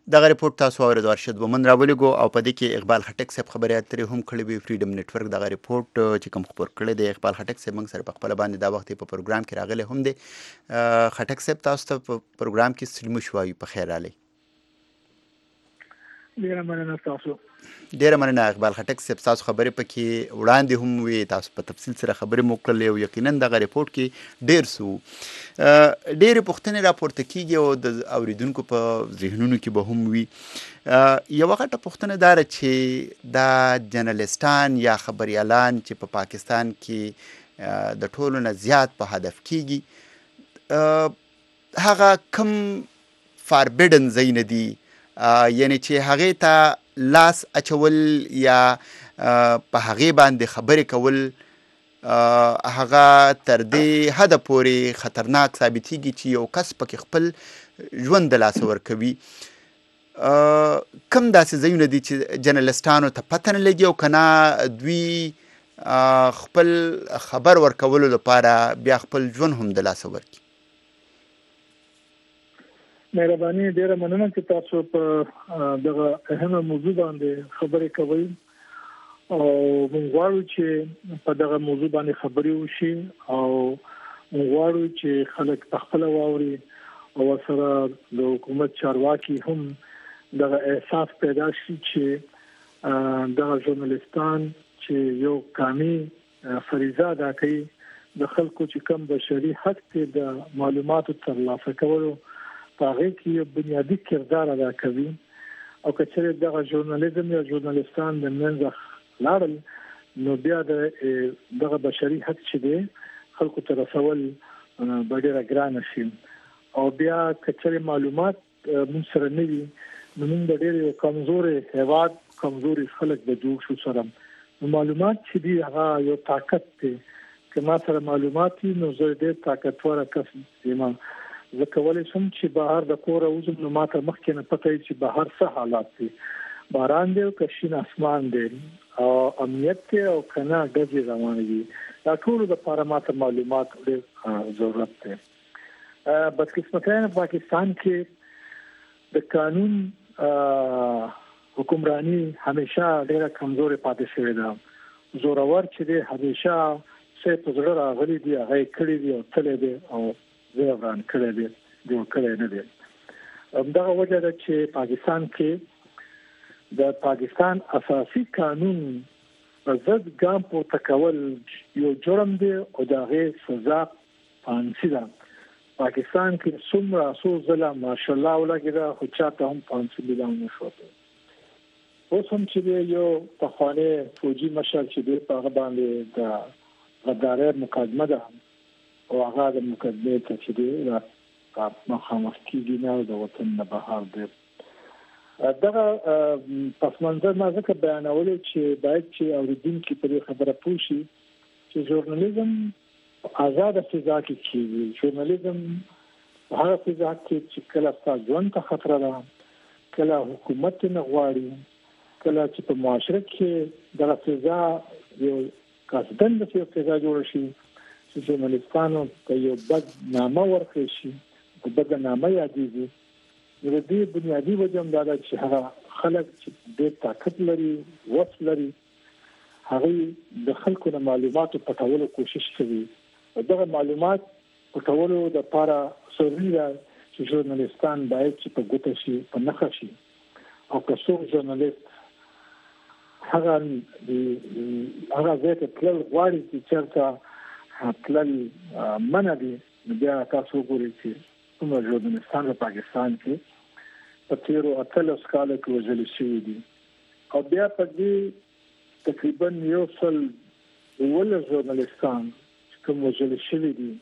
دغه ریپورت تاسو اورئ. ارشد ومن راولېږو او په دې کې اقبال خټک صاحب خبرې اترې هم کړې وي. فریډم نېټورک دغه ریپورت چې کوم خپور کړی دی اقبال خټک صاحب موږ سره په خپله باندې دا وخت په پروګرام کې راغلی هم دی. خټک صاحب تاسو ته په پروګرام کې سلمو شوایو، په خیر راغلی. ډېره مننه تاسو. ډېره مننه اقبال خټک صاحب، تاسو خبرې پکې وړاندې هم وي، تاسو په تفصیل سره خبرې مو کړلې او یقینا دغه ریپورت کې ډېر څه ډېرې پوښتنې راپورته کیږي او د اوریدونکو په ذهنونو کې به هم وي. یوه غټه پوښتنه دا ده چې دا جرنالستان یا خبریالان چې په پاکستان کې د ټولو نه زیات په هدف کیږي هغه کم فاربیډن ځایونه دي، یعنی چې هغې ته لاس اچول یا په هغې باندې خبرې کول هغه تر دې حده پورې خطرناک ثابتېږي چې یو کس پکې خپل ژوند د لاسه ورکوي. کم داسې ځایونه دي چې جرنالستانو ته پته نه لګي او که نه دوی خپل خبر ورکولو لپاره بیا خپل ژوند هم د لاسه ورکړي؟ مهرباني، ډیره مننه چې تاسو په دغه اهمه موضوع باندې خبرې کوئ او موږ غواړو چې په دغه موضوع باندې خبرې وشي او موږ غواړو چې خلک خپل واوري او سره د حکومت چارواکي هم دغه احساس پیدا شي چې دغه ژورنالستان چې یو قانوني فریضه ادا کوي د خلکو چې کوم بشري حق دی د معلوماتو ترلاسه کولو په هغه کې یو بنیادی کردار ادا کوي او که چېرې دغه ژورنالیزم یا ژورنالستان د منځه لاړل نو بیا دغه بشري حق چې دی خلکو ته رسول به ډېره ګرانه شي او بیا که چېرې معلومات موږ سره نه وي نو موږ به ډېر یو کمزوري هېواد، کمزوري خلک به جوړ شو سره. نو معلومات چې دي هغه یو طاقت دی. که ما سره معلومات وي نو زه ډېر طاقتوره کس یم. زه کولی شم چې بهر د کوره وځم نو ما ته مخکې نه پته وي چې بهر څه حالات دي، باران دی او که شین اسمان دی او امنیت دی او که نه ډزې روانې دي. دا ټولو دپاره ما ته معلومات ډېر ضرورت دی. بدقسمتۍ پاکستان کې د قانون حکمرانی همیشه ډېره کمزورې پاتې شوې ده. زورور چې دی همیشه څه په زړه راغلي دي هغه یې کړي دي او تللی دی او زه وران کړی دی، جوړ کړی نه دی. همدغه وجه ده چې پاکستان کې د پاکستان اساسي قانون په ضد ګام پورته کول یو جرم دی او د هغې سزا پانسي ده. پاکستان کې څومره څو ځله ماشاءالله ولګېده خو چاته هم پانسي میلاو نه شو. اوس هم چې دی یو پخوانی فوجي مشر چې دی په هغه باندې د غدارۍ مقدمه ده او هغه د مقدمې ته چې دی مخامخ کېږي نه د وطن نه بهر دی. دغه پس منظر ما ځکه بیانولی چې باید چې اورېدونکي په دې خبره پوه شي چې ژورنالیزم آزاده فضا کې کېږي. ژورنالیزم په هغه فضا کې چې کله ستا ژوند ته خطره ده، کله حکومت نه غواړي، کله چې په معاشره کې دغه فضا یو قصدن داسې یو فضا جوړه شي چې ژورنالستانو ته یو بد نامه ورکړی شي، په بده نامه یادېږي. نو د دې بنیادي وجه هم دا ده چې هغه خلک چې ډېر طاقت لري، وس لري، هغوی د خلکو د معلوماتو پټولو کوشش کوي. دغه معلومات پټولو دپاره ضروري ده چې ژورنالستان باید چې په ګوته شي، په نښه شي. او که څوک ژورنالست هغه ځای ته تلل غواړي چې چېرته تلل منع دي، نو بیا تاسو وګورئ چې څومره ژورنالستان په پاکستان کې په تېرو 18 کالو کې وژل شوي دي. او بیا په دې تقریبا 117 ژورنالستان چې کوم وژل شوي دي،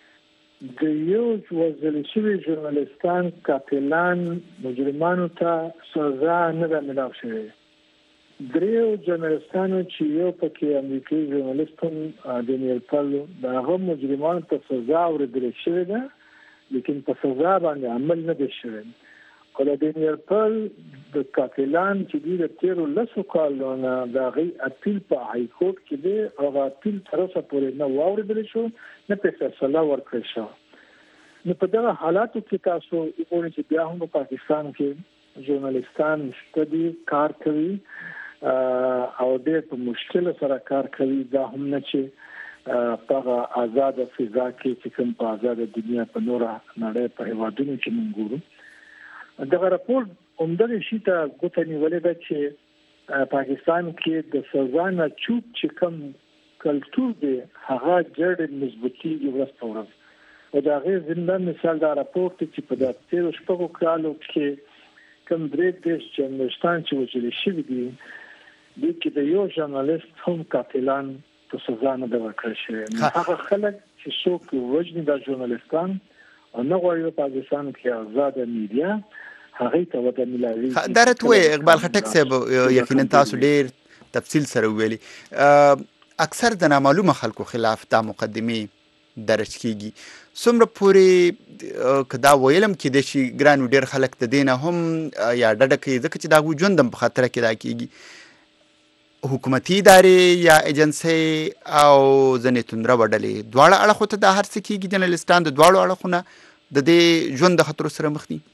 د یو وژل شوي ژورنالستان قاتلان مجرمانو ته سزا نه ده میلاو شوې. دریو ژورنالستانو چې یو پکې امریکایي ژورنالست هم ډینیل پل د هغه مجرمانو ته سزا اورېدل شوې ده، لیکن په سزا باندې عمل نه دی شوی. او د ډینیل پل د قاتلان چې دي د تېرو 10 کالو نه د هغې اپیل په های کورټ کې دی او هغه اپیل تر اوسه پورې نه واورېدل شو، نه پرې فیصله ورکړل شوه. نو په دغه حالاتو کې تاسو وګورئ چې بیا هم په پاکستان کې ژورنالیستان شته دي کار کوي او ډېر په مشکل سره کار کوي. دا هم نه چې په آزاد فضا کې چې کوم په آزاد دنیا په نوره نړۍ په هیوادونو کې موږ ګورو. دغه راپور همدغه شي ته ګوته نیولې ده چې پاکستان کې د سزا نه چوپ چې کوم کلتور دی هغه جوړ مضبوطي ورځ په ورځ. او دا غیر زنده مثال دا راپور چې په دغه تیر شپږو کالو کې کوم درې دیش ژورنالستان چې وژل شوي دي د کې د یو ژورنالیست هم قاتلان په سزا نه ده ورکړل شوې. هغه خلک چې څوک وژني د ژورنالستان او نه غواړي په پاکستان کې آزاد میډیا هغه ته وته ملایوي. درته وي اقبال خټک صاحب یقینا تاسو ډیر تفصیل سره ویلي اکثر د نامعلومه خلکو خلاف دا مقدمه درج کیږي. څومره پورې کدا ویلم کې د شي ګران ډیر خلک د دینه هم یا ډډه کوي ځکه چې دا ژوندم په خاطر کې دا کیږي. حکومتي ادارې یا ایجنسي او ځنې توندره وډلې دواړه اړخو ته دا هر څه کیږي. جرنالستان د دواړو اړخونه د دې ژوند د خطر سره مخ دي.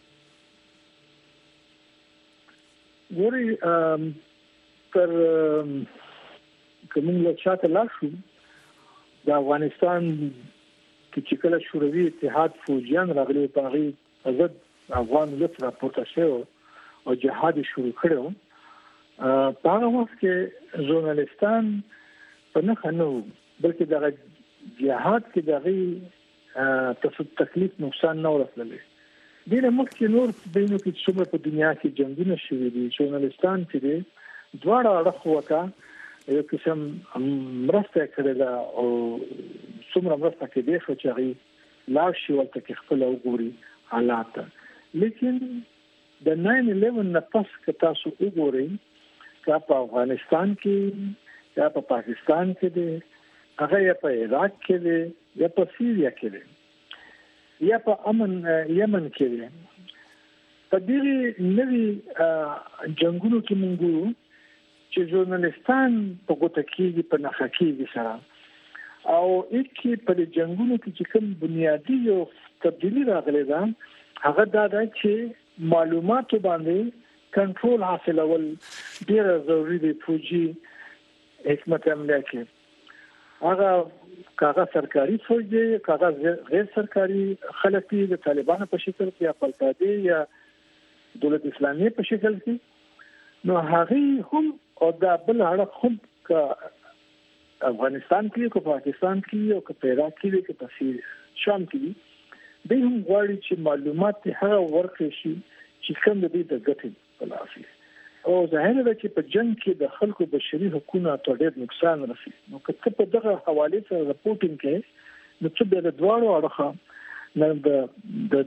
ګوري تر کومه چاته لاشو د افغانستان چې کله شوروي اتحاد فوجیان راغلي په هغه ازاد افغان ملت راپورته شو او جهاد شروع کړو. په هغه وخت کې ژورنالستان په نه خنو بلکې د جهاد کې دغه تکلیف نقصان نه ورسلل. ډیره مخکې نور دینو کې څومره په دنیا کې جنگونه شوي دي ژورنالستان چې دي دواړه اړخ وکړه یو قسم مرسته کړې ده او څومره مرسته کې دی چې هغه لاړ شي ورته کې خپل وګوري حالات. لیکن د 9/11 نه پس که تاسو وګورئ که په افغانستان کې یا په پاکستان کې دی هغه یا په عراق کې دی یا په سیریا کې دی یا په یمن کې دی. په دې نوي جنگونو کې موږ چې ژورنالستان په ګوته کېږي په نخښه کېږي سره او کې په دې جنگونو کې چې کوم بنیادی یو تبدیلی راغلی ده هغه دا ده چې معلوماتو باندې کنټرول حاصلول ډېر ضروري دی. فوجي حکمت عمله کې هغه کاغه سرکاري فوج دی کاغه غیر سرکاري خلک دي د طالبانو په شکل کې یا پلتادي یا دولت اسلامي په شکل کې نو هغه هم او دا بل اړه هم که افغانستان کې کو پاکستان کې او که عراق کې کې په شام کې دوی هم غواړي چې معلومات هغه ورکړي شي چې کوم د دې د ګټې په لاس وي. او ظاهر ده چې په جنگ کې د خلکو بشري حقوقو ته ډېر نقصان رسي. نو که په دغه حواله سره راپورټینګ کې نو چې د دواړو اړخه نه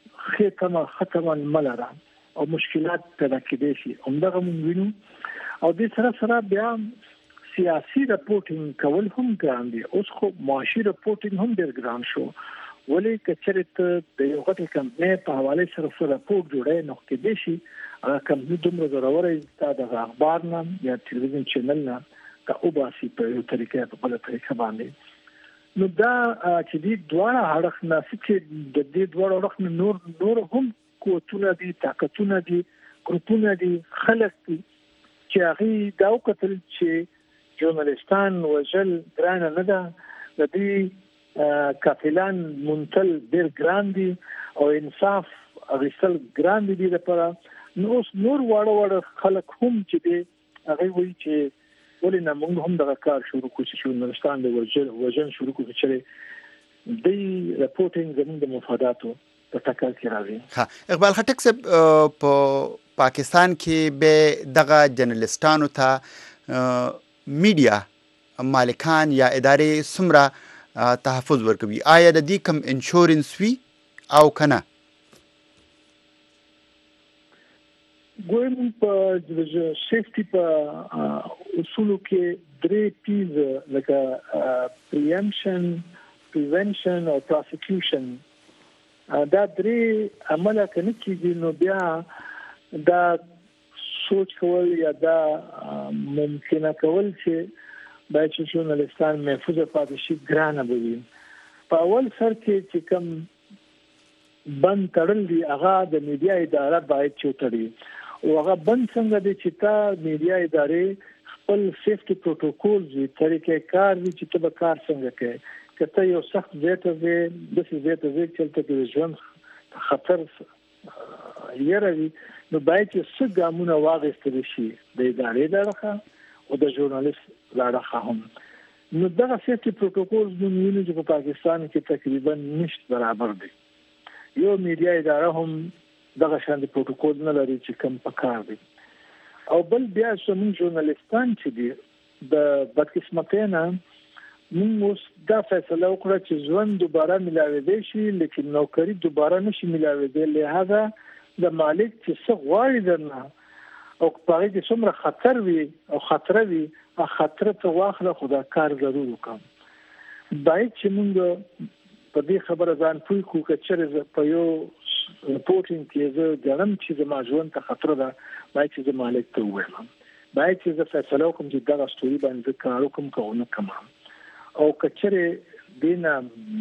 د ختمه ملره او مشکلات پیدا کېدي شي. همدغه موږ وینو او د سره بیا سیاسي راپورټینګ کول هم ګران دي. اوس خو معاشي راپورټینګ هم ډېر ګران شو ولې کچرته د یو غټ کمپنۍ په حواله سره راپورټ جوړای نو کې دي شي هغه کمپنۍ دومره ضروري د اخبار نه یا ټلویزیون چینل نه کا او باسي په یو طریقې په بل طریقې باندې نو دا چې دي دواړه اړخ نه چې د دې دواړه اړخ نور هم قوتونه دي طاقتونه دي ګروپونه دي خلک دي چې هغه دا وکتل چې ژورنالستان وژل ګران نه ده د دې کافلان منتل ډېر ګران دي او انصاف اغسل ګران دي لپاره نو نور واړه خلک هم چې دي هغه وایي چې ولې نه موږ هم دغه کار شروع کوو چې ژورنالستان د وژن شروع کوي چې د راپورټینګ زموږ د مفاداتو په ټاکل کې راځي. ها اقبال خټک صاحب په پاکستان کې به دغه جرنالستانو ته میډیا مالکان یا ادارې سمره تحفظ ورکوي آیا د دې کم انشورنس وی او کنه؟ ګویم په سیفټي په اصولو کې درې پیز لکه پریمپشن پریونشن او پروسیکیوشن دا درې عمله کنه کیږي نو بیا دا سوچ کول یا دا ممکنه کول چې باید چې ژورنالستان محفوظ پاتې شي ګرانه وي. په اول سر کې چې کوم بند تړل دي هغه د میډیا اداره باید چوتړي او هغه بند څنګه دي چې تا میډیا ادارې خپل سیفټي پروتوکول دي طریقې کار دي چې ته به کار څنګه کوي کته یو سخت زیاته دي د څه زیاته دي چې د ژوند خطر یې نو باید چې څه ګامونه واغستل شي د ادارې لپاره او د ژورنالیست لپاره هم نو دا سیفټي پروتوکول د نیولو په پاکستان کې تقریبا نشته برابر دي یو میډیا اداره هم دغه شان د پروتوکول نه لري چې کم پکار دي او بل بیا زموږ ژورنالیستان چې دي د بدقسمتۍ موږ اوس دا فیصله وکړه چې ژوند دوباره ملاوي شي لیکن نوکری دوباره نشي ملاوي لهدا د مالک چې څه غواړي درنه او په دې څومره خطر وي او خطر وي خطر ته واخله خدا کار ضرور وکم باید چې موږ په دې خبره ځان پوي کو کچره په یو رپورټینګ کې زه ګرم چې د ماجون ته خطر ده باید چې د مالک ته ووایم باید چې زه فیصله وکم چې دا ستوري باندې کار وکم کوونه کما او کچره دینه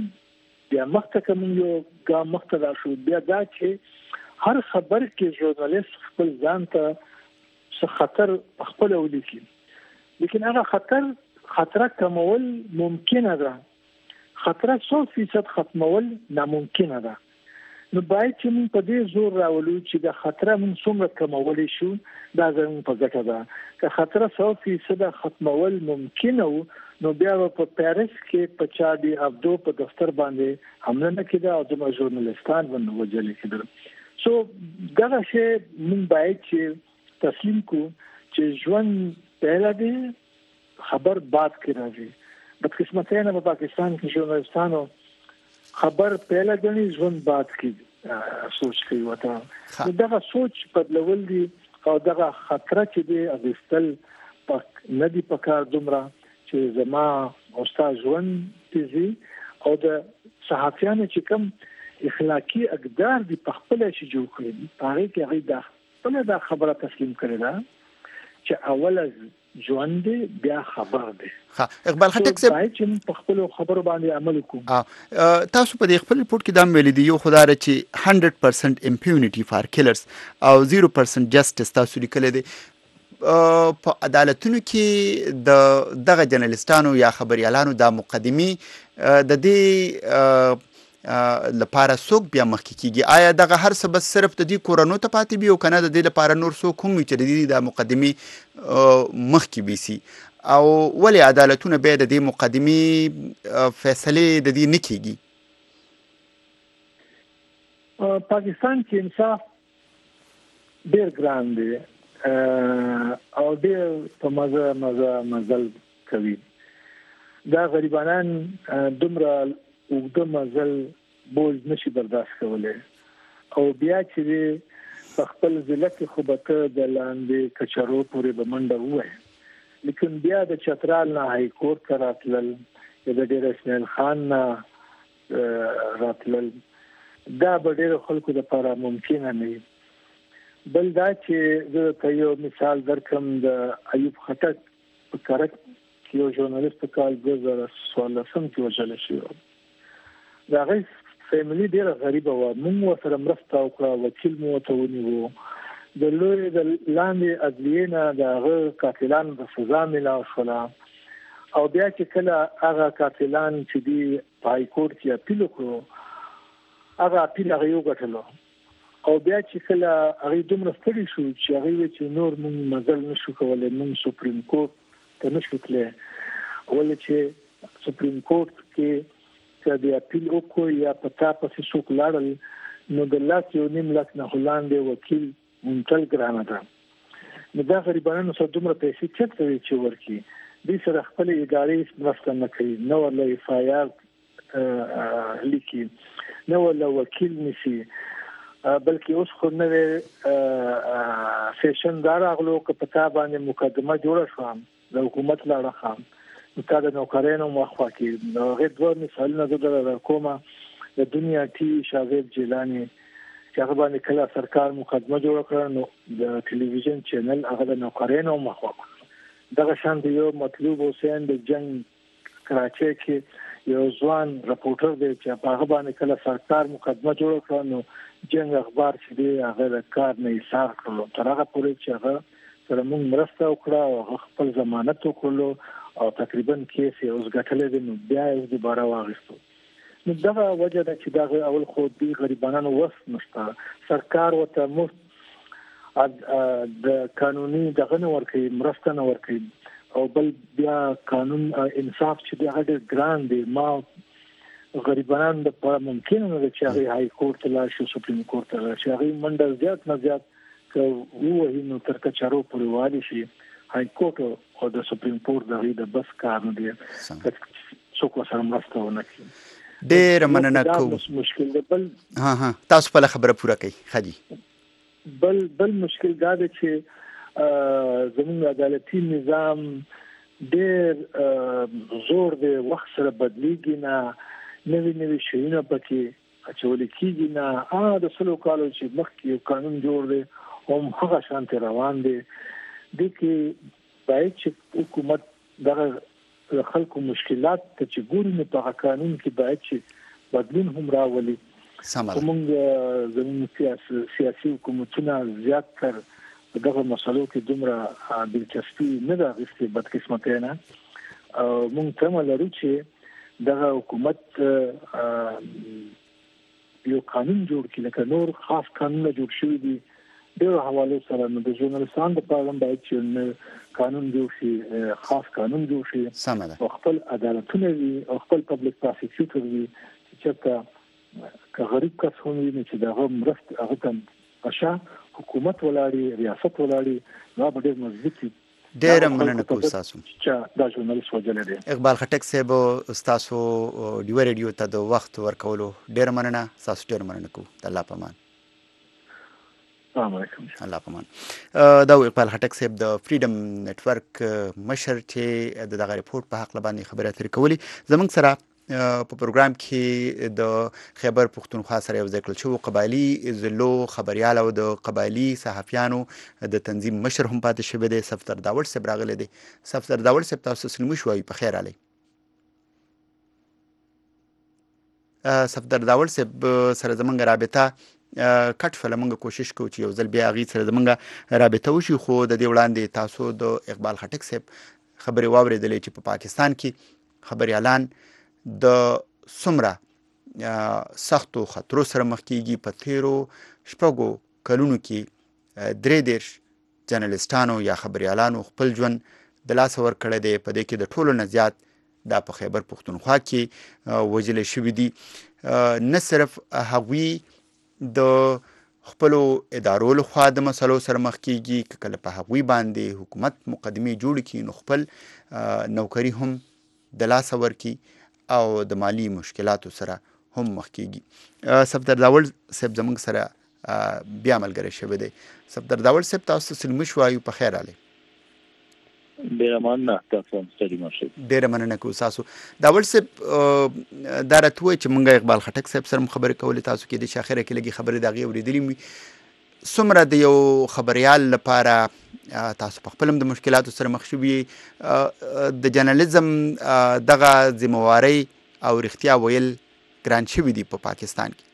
بیا مخته کوم یو ګام مخته راشو بیا دا چې هر خبر کې ژورنالیست خپل ځان ته څه خطر خپل ولیکي لیکن هغه خطر کمول ممکنه ده خطر 100% ختمول ناممکنه ده نو باید چې موږ په دې زور راولو چې د خطر موږ څومره کمول شو دا زموږ په ګټه ده که خطر 100% ختمول ممکنه وو نو بیا په پاریس کې په چادي ابدو په دفتر باندې حمله نه کېده او د ژورنالیستان باندې وجل کېده سو دا شی موږ باید چې تسلیم کو چې ژوند پهلا دی خبر بعد کې راځي بدقسمتۍ نه په پاکستان کې ژورنالیستانو خبر پهلا غني ژوند بعد کې سوچ کوي وته دا سوچ بدلول دي او دا خطر چې دی اغستل پک نه دی پکار دومره چې زما او استاد ژوند تیزي او د صحافیانو چې کوم اخلاقی اقدار دي په خپل شي جوړ کړی هغه کې هغه دا خبره تسلیم کړی دا چې اوله ژوند بیا خبر دی ها اقبال خټک صاحب چې په خپل خبرو باندې عمل وکړو تاسو په دې خپل ریپورت کې دا ویل دي یو خدای چې 100% impunity for killers او 0% justice تاسو لیکل دي په عدالتونو کې دغه جرنالستانو یا خبريالانو د مقدمي د دې لپاره څوک بیا مخکې کیږي آیا دغه هر څه بس صرف د دې کورونو ته پاتې بي او کنه د دې لپاره نور څوک هم چې د دې د مقدمي مخکې بيسي او ولې عدالتونه به د دې مقدمي فیصله د دې نه کیږي پاکستان کې انصاف ډېر ګران دی او ډېر په مزل کوي دا غریبانان دومره وګړه مزل بوج نشي برداشت کولای او بیا چې خپل ضلع کې خوبته د لاندې کچرو پورې بمنډه وای لیکن بیا د چترال نه های کورټ ته راتلل د ډېر اسماعیل خان نه راتلل دا به ډېر خلکو لپاره ممکن نه بل دا چې زه ته یو مثال درکم د ایوب خټک په کارک کې یو ژورنالیست په کال 2016 کې وژل شو دا غي فیملی ډېر غریب و موږ سره مرسته وکړه وکیل مو ته ونیو د لوري د لاندې عدلیه د قاتلانو د سزا ملاو شول او بیا چې کله هغه قاتلان چې دی پای کورټ کې اپیل وکړو هغه اپیل هغه یو غټلو او بیا چې کله هغه دومره ستړي شو چې هغه چې نور موږ مزل نشو کولای موږ سپریم کورټ ته نشو تللی ولې چې سپریم کورټ کې چې د اپیل وکړو یا پتا پسې څوک لاړل نو د لاس یو نیم لاک نه هلاندې وکیل منتل ګرانه ده نو دا غریبانو سره دومره پیسې چټ چې ورکی دې سره خپل ادارې مرسته نه کوي نو ولا اف آی آر لیکي نو ولا وکیل نشي بلکې اوس خو نه سیشن دار اغلو که پتا باندې مقدمه جوړه شو د حکومت لاړه خام تا د نوکرانو مخوا کې نو غیر دوه مثالونه د کومه د دنیا ټي شاهزاد جیلانی چې هغه باندې کله سرکار مقدمه جوړ کړ نو د ټلویزیون چینل هغه د نوکرانو مخوا دغه شان دی یو مطلوب حسین د جنگ کراچۍ کې یو ځوان رپورټر دی چې په هغه باندې کله سرکار مقدمه جوړ کړه نو جنگ اخبار چې دی هغه د کار نه ایثار کړو تر هغه پورې چې هغه سره موږ مرسته وکړه او خپل ضمانت وکړو او تقریبا کیس یې اوس ګټلې دی نو بیا یې دوباره واغستو. نو دغه وجه ده چې دغه اول خو دی غریبانو وس نشته سرکار ورته مفت د قانوني دغه نه ورکوي مرسته نه ورکوي او بل بیا قانون انصاف چې هغه ډېر ګران دی. ما غریبانو لپاره ممکن نه ده چې هغه های کورټ ته لاړ شي سپریم کورټ ته لاړ شي هغه منډه زیات نه زیات که وایي نو تر کچارو پورې والی شي های کورټ او د سپریم کورټ دغه د بس کار نه دی څوک سره مرسته ونه کوي. ډېر مننه کوم. مشکل دی بل تاسو په خبره پوره کوي خدي بل مشکل دا دی چې زموږ عدالتي نظام ډېر زور دی وخت سره بدلیږي نه نوي شیونه پکې اچول کېږي نه د سلو کالو چې مخکې یو قانون جوړ دی هم هغه شانتي روان دی د کې باید چې حکومت دغه خلکو مشکلات ته چې ګوري نو په قانون کې باید چې بدلون هم راولي. موږ زموږ سیاسي حکومتونه زیات تر دغه مسلو کې دومره دلچسپي نه ده اخیستې بدقسمتۍ نه موږ تمه لرو چې دغه حکومت یو قانون جوړ کړي لکه نور خاص قانونونه جوړ شوي دي ډېرو حوالو سره نو د ژورنالستانو لپاره باید چې قانون جوړ شي خاص قانون جوړ شي او خپل عدالتونه وي او خپل پبلک پروسیکیوټر وي چې چېرته که غریب کس هم وي نو چې دغه مرسته هغه ته پشه حکومت ولاړي ریاست ولاړي نو به ډېر مضبوط وي. ډېر مننه کوم تاسو چې دا ژورنالیست وجل دی. اقبال خټک صاحب تاسو ډیو ریډیو ته د وخت ورکولو ډېر مننه تاسو ډېر مننه کوم د الله پامان. السلام علیکم. الله پامان. دا اقبال خټک صاحب د فریډم نتورک مشر چې دغه ریپورت په حق باندې خبرې اترې کولې زموږ سره په پروګرام کې د خیبر پښتونخوا سره یو ځای کړل شوی قبایلي ضلعو خبریال او د قبایلي صحافیانو د تنظیم مشر هم پاتې شوی دی صفدر داوړ صاحب راغلی دی. صفدر داوړ صاحب تاسو سلمي شوي په خیر علي. صفدر داوړ صاحب سره زمونږ رابطه کټ فل موږ کوشش کوو چې یو ځل بیا غي سره زمونږ رابطه وشي خو د دې وړاندې تاسو د اقبال خټک صاحب خبرې واورېدلې چې په پاکستان کې خبريالان د څومره سختو خطرو سره مخ کیږي. په تیرو شپږو کلونو کې 33 جرنالستانو یا خبريالانو خپل ژوند د لاس ورکړی دی. په دې کې د ټولو نه زیات دا په خیبر پښتونخوا کې وژل شوي دي. نه صرف هغوی د خپلو ادارو لخوا د مسلو سره مخ کیږي که کله په هغوی باندې حکومت مقدمې جوړ کړي نو خپل نوکري هم د لاس ورکړي او د مالی مشکلاتو سره هم مخ کیږي. صفدر داوړ صاحب زموږ سره بیا ملګری شوی دی. صفدر داوړ صاحب تاسو سلمي شوایو په خیر علي. ډېره مننه تاسو ستړي مشه. ډېره مننه کوم تاسو داوړ صاحب دا راته چې مونږ اقبال خټک صاحب سره خبرې کولې تاسو کې د شاخره کې لګي خبرې دغه اورېدلې څومره د یو خبريال لپاره تاسو په خپل د مشکلاتو سره مخ شوي د جرنالیزم دغه ذمہواری او رښتیا ویل ګران شوي دي په پاکستان کې.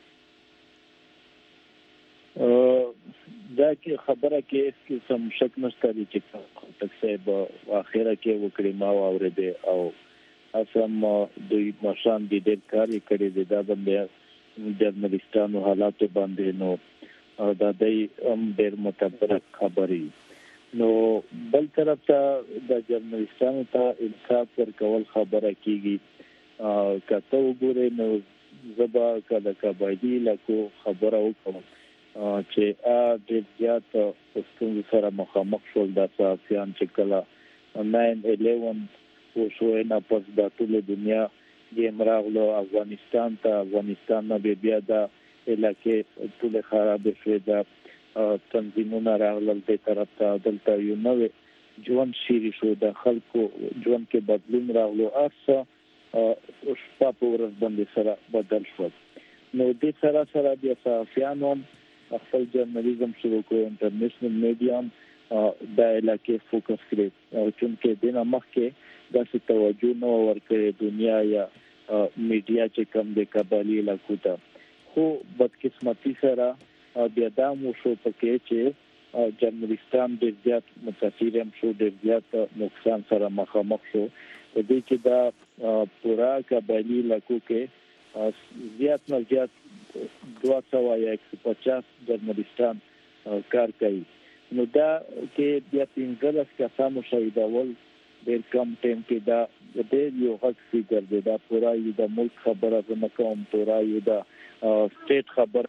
دا کې خبره کې سم شک نشته چې خټک صاحب اخیره کې وکړي ما اورېده او اسم دوی مشان دي د کار کړي دا باندې جرنالستانو حالات باندې نو دا دای ډېر متبرک خبري نو بل طرف ته د جرنالستانو ته انصاف ورکول خبره کیږي کته وګورئ نو زبا کله قبایلی لکو خبره وکړم چې ډېر زیات ستونزو سره مخامخ شول د صحافیان چې کله 9/11 وشو نه پس د ټول دنیا ګیم راغلو افغانستان نه بیا د علاقې ټول خراب شوه د تنظیمونه راغلل د طرف ته دلته یو نو ژوند شيري شو د خلکو ژوند کې بدلون راغلو ارسه او شپه په ورځ باندې سره بدل شو نو د سره د صحافیانو خپل جرنالیزم شروع کړ انټرنیشنل میډیا د علاقې فوکس کړي او چې دینه مخکې د توجه نو ورکړي دنیا یا میډیا چې کم د قبایلی علاقو ته خو بدقسمتي سره بیا دا مو شو پکې چې جمهوریستان ډېر زیات متاثر هم شو، ډېر زیات نقصان سره مخامخ شو. په دې کې دا پورا قبایلی علاقو کې زیات نه زیات 200 یا 150 جمهوریستان کار کوي. نو دا کې بیا 15 کسانو شهیدول ډېر کم ټیم کې دا ډېر یو غټ فیګر دی. دا پورا یو د ملک خبره نه کوم، پورا یو د سټیټ خبره.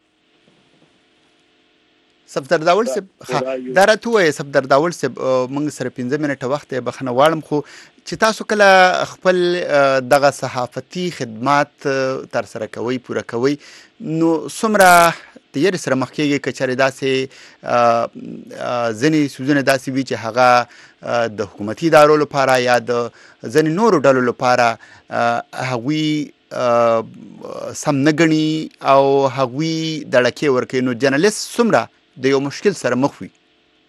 صفدر داول صاحب دا راته وایي صفدر داول صاحب موږ سره 15 منټه وخت یې بخښنه غواړم، خو چې تاسو کله خپل دغه صحافتي خدمات تر سره کوئ پوره کوئ نو څومره د یاري سره مخ کېږي که چېرې داسې ځینې څیزونه داسې وي چې هغه د حکومتي ادارو لپاره یا د ځینې نورو ډلو لپاره هغوی سم نه ګڼي او هغوی دړکې ورکوي، نو جرنالست څومره د یو مشکل سره مخ وي؟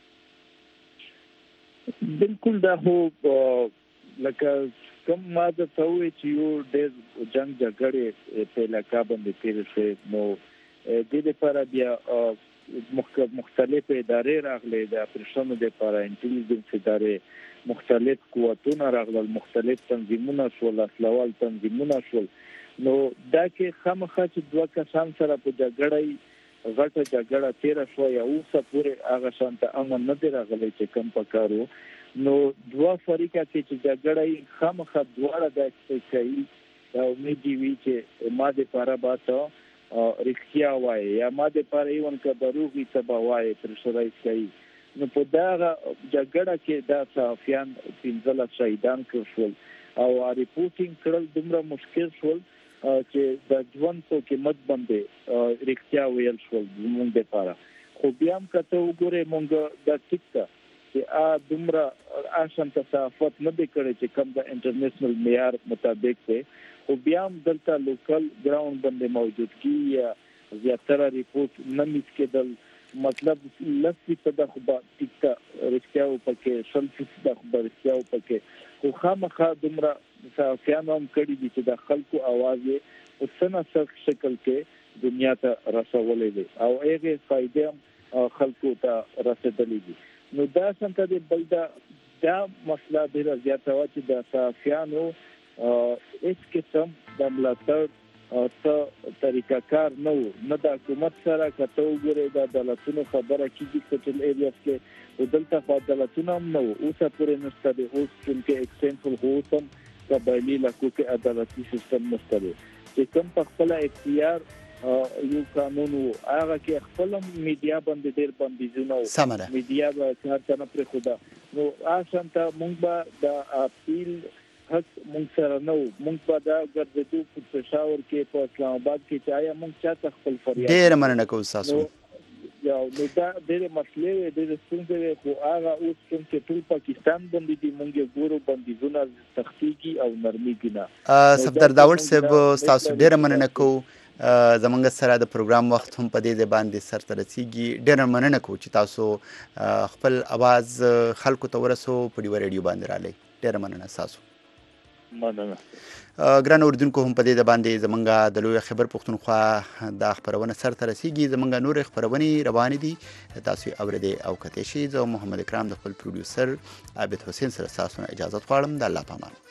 بالکل دا هو لکه کوم ما د ته وایي چې یو ډېر جنګ جګړې په علاقه باندې تېرې شوې، نو دې لپاره بیا مختلف ادارې راغلي، د اپریشنو لپاره انټیلیجنس ادارې، مختلف قوتونه راغلل، مختلف تنظیمونه شول، اصلوال تنظیمونه شول. نو دا کې خامخا چې دوه کسان سره په جګړه غټه جګړه تیره شوه یا اوسه پورې هغه شان ته امن نه دی راغلی چې کوم پکار و. نو دوه فریقه کې چې جګړه خامخا دواړه داسې کوي دا امید وي چې ما دپاره به ته رښتیا وایي یا ما دپاره ایون که دروغ وي څه به وایي پرشرایز کوي. نو په دغه جګړه کې دا صحافیان 15 شهیدان کړل شول او ریپورټینګ کړل دومره مشکل شول چې د ژوند په قیمت باندې رښتیا ویل شول زموږ دپاره. خو بیا هم که ته وګورې موږ دا ټیک ده چې دومره آشانته صحافت نه دی کړی چې کوم د انټرنیشنل معیار مطابق دی، خو بیا هم دلته لوکل ګراوند باندې موجودګي یا زیاتره ریپورټ نه میس کېدل. مطلب 10% خو به ټیک ده رښتیا وپکې، 100% خو به رښتیا وپکې، خو خامخا دومره صحافیانو هم کړي دي چې د خلکو اواز یې په څه نه څه شکل کې دنیا ته رسولی دی او هغې فایدې هم خلکو ته رسېدلی دي. نو دا څنګه دی بل دا مسله ډېره زیاته وه چې د صحافیانو هېڅ قسم د ملاتړ څه طریقه کار نه و، نه د حکومت سره. که ته وګورې د عدالتونو خبره کېږي سټل ایریاز کې، خو دلته خو عدالتونه هم نه و، اوسه پورې نشته دی. اوس چونکې ایکسټینشن خو اوس هم قبایلي علاقو کې عدالتي سیستم نشته دی چې کوم په خپله اختیار یو قانون و، هغه کې خپل میډیا باندې ډېر بندیزونه و، میډیا به هر څه نه پرېښوده. نو آشانته موږ به د اپیل حق موږ سره نه و، موږ به دا ګرځېدو په پېښور کې په اسلام آباد کې چې آیا موږ چا ته خپل فریاد. ډېره مننه کوم ستاسو. نو دا ډېرې مسلې وې، ډېرې ستونزې وې، خو هغه اوس کوم چې ټول پاکستان باندې دي موږ یې ګورو بندیزونه سختېږي او نرمېږي نه. صفدر داول صاحب ستاسو ډېره مننه کوو، زمونږ سره د پروګرام وخت هم په دې ځای باندې سرته رسیږي. ډېره مننه کوو چې تاسو خپل اواز خلکو ته ورسو په ډیوه ریډیو باندې رالی. ډېره مننه ستاسو. مننه. ګران اوریدونکو هم په دې باندې زمونږ د لوی خبر پښتونخوا دا خپرونه سرته رسیږي. زمونږ نور خپرونې روانې دي، تاسو اورېدې او کتې شئ. زه محمد اکرام د خپل پروډیوسر عابد حسین سره ستاسو نه اجازه غواړم. د الله په امان.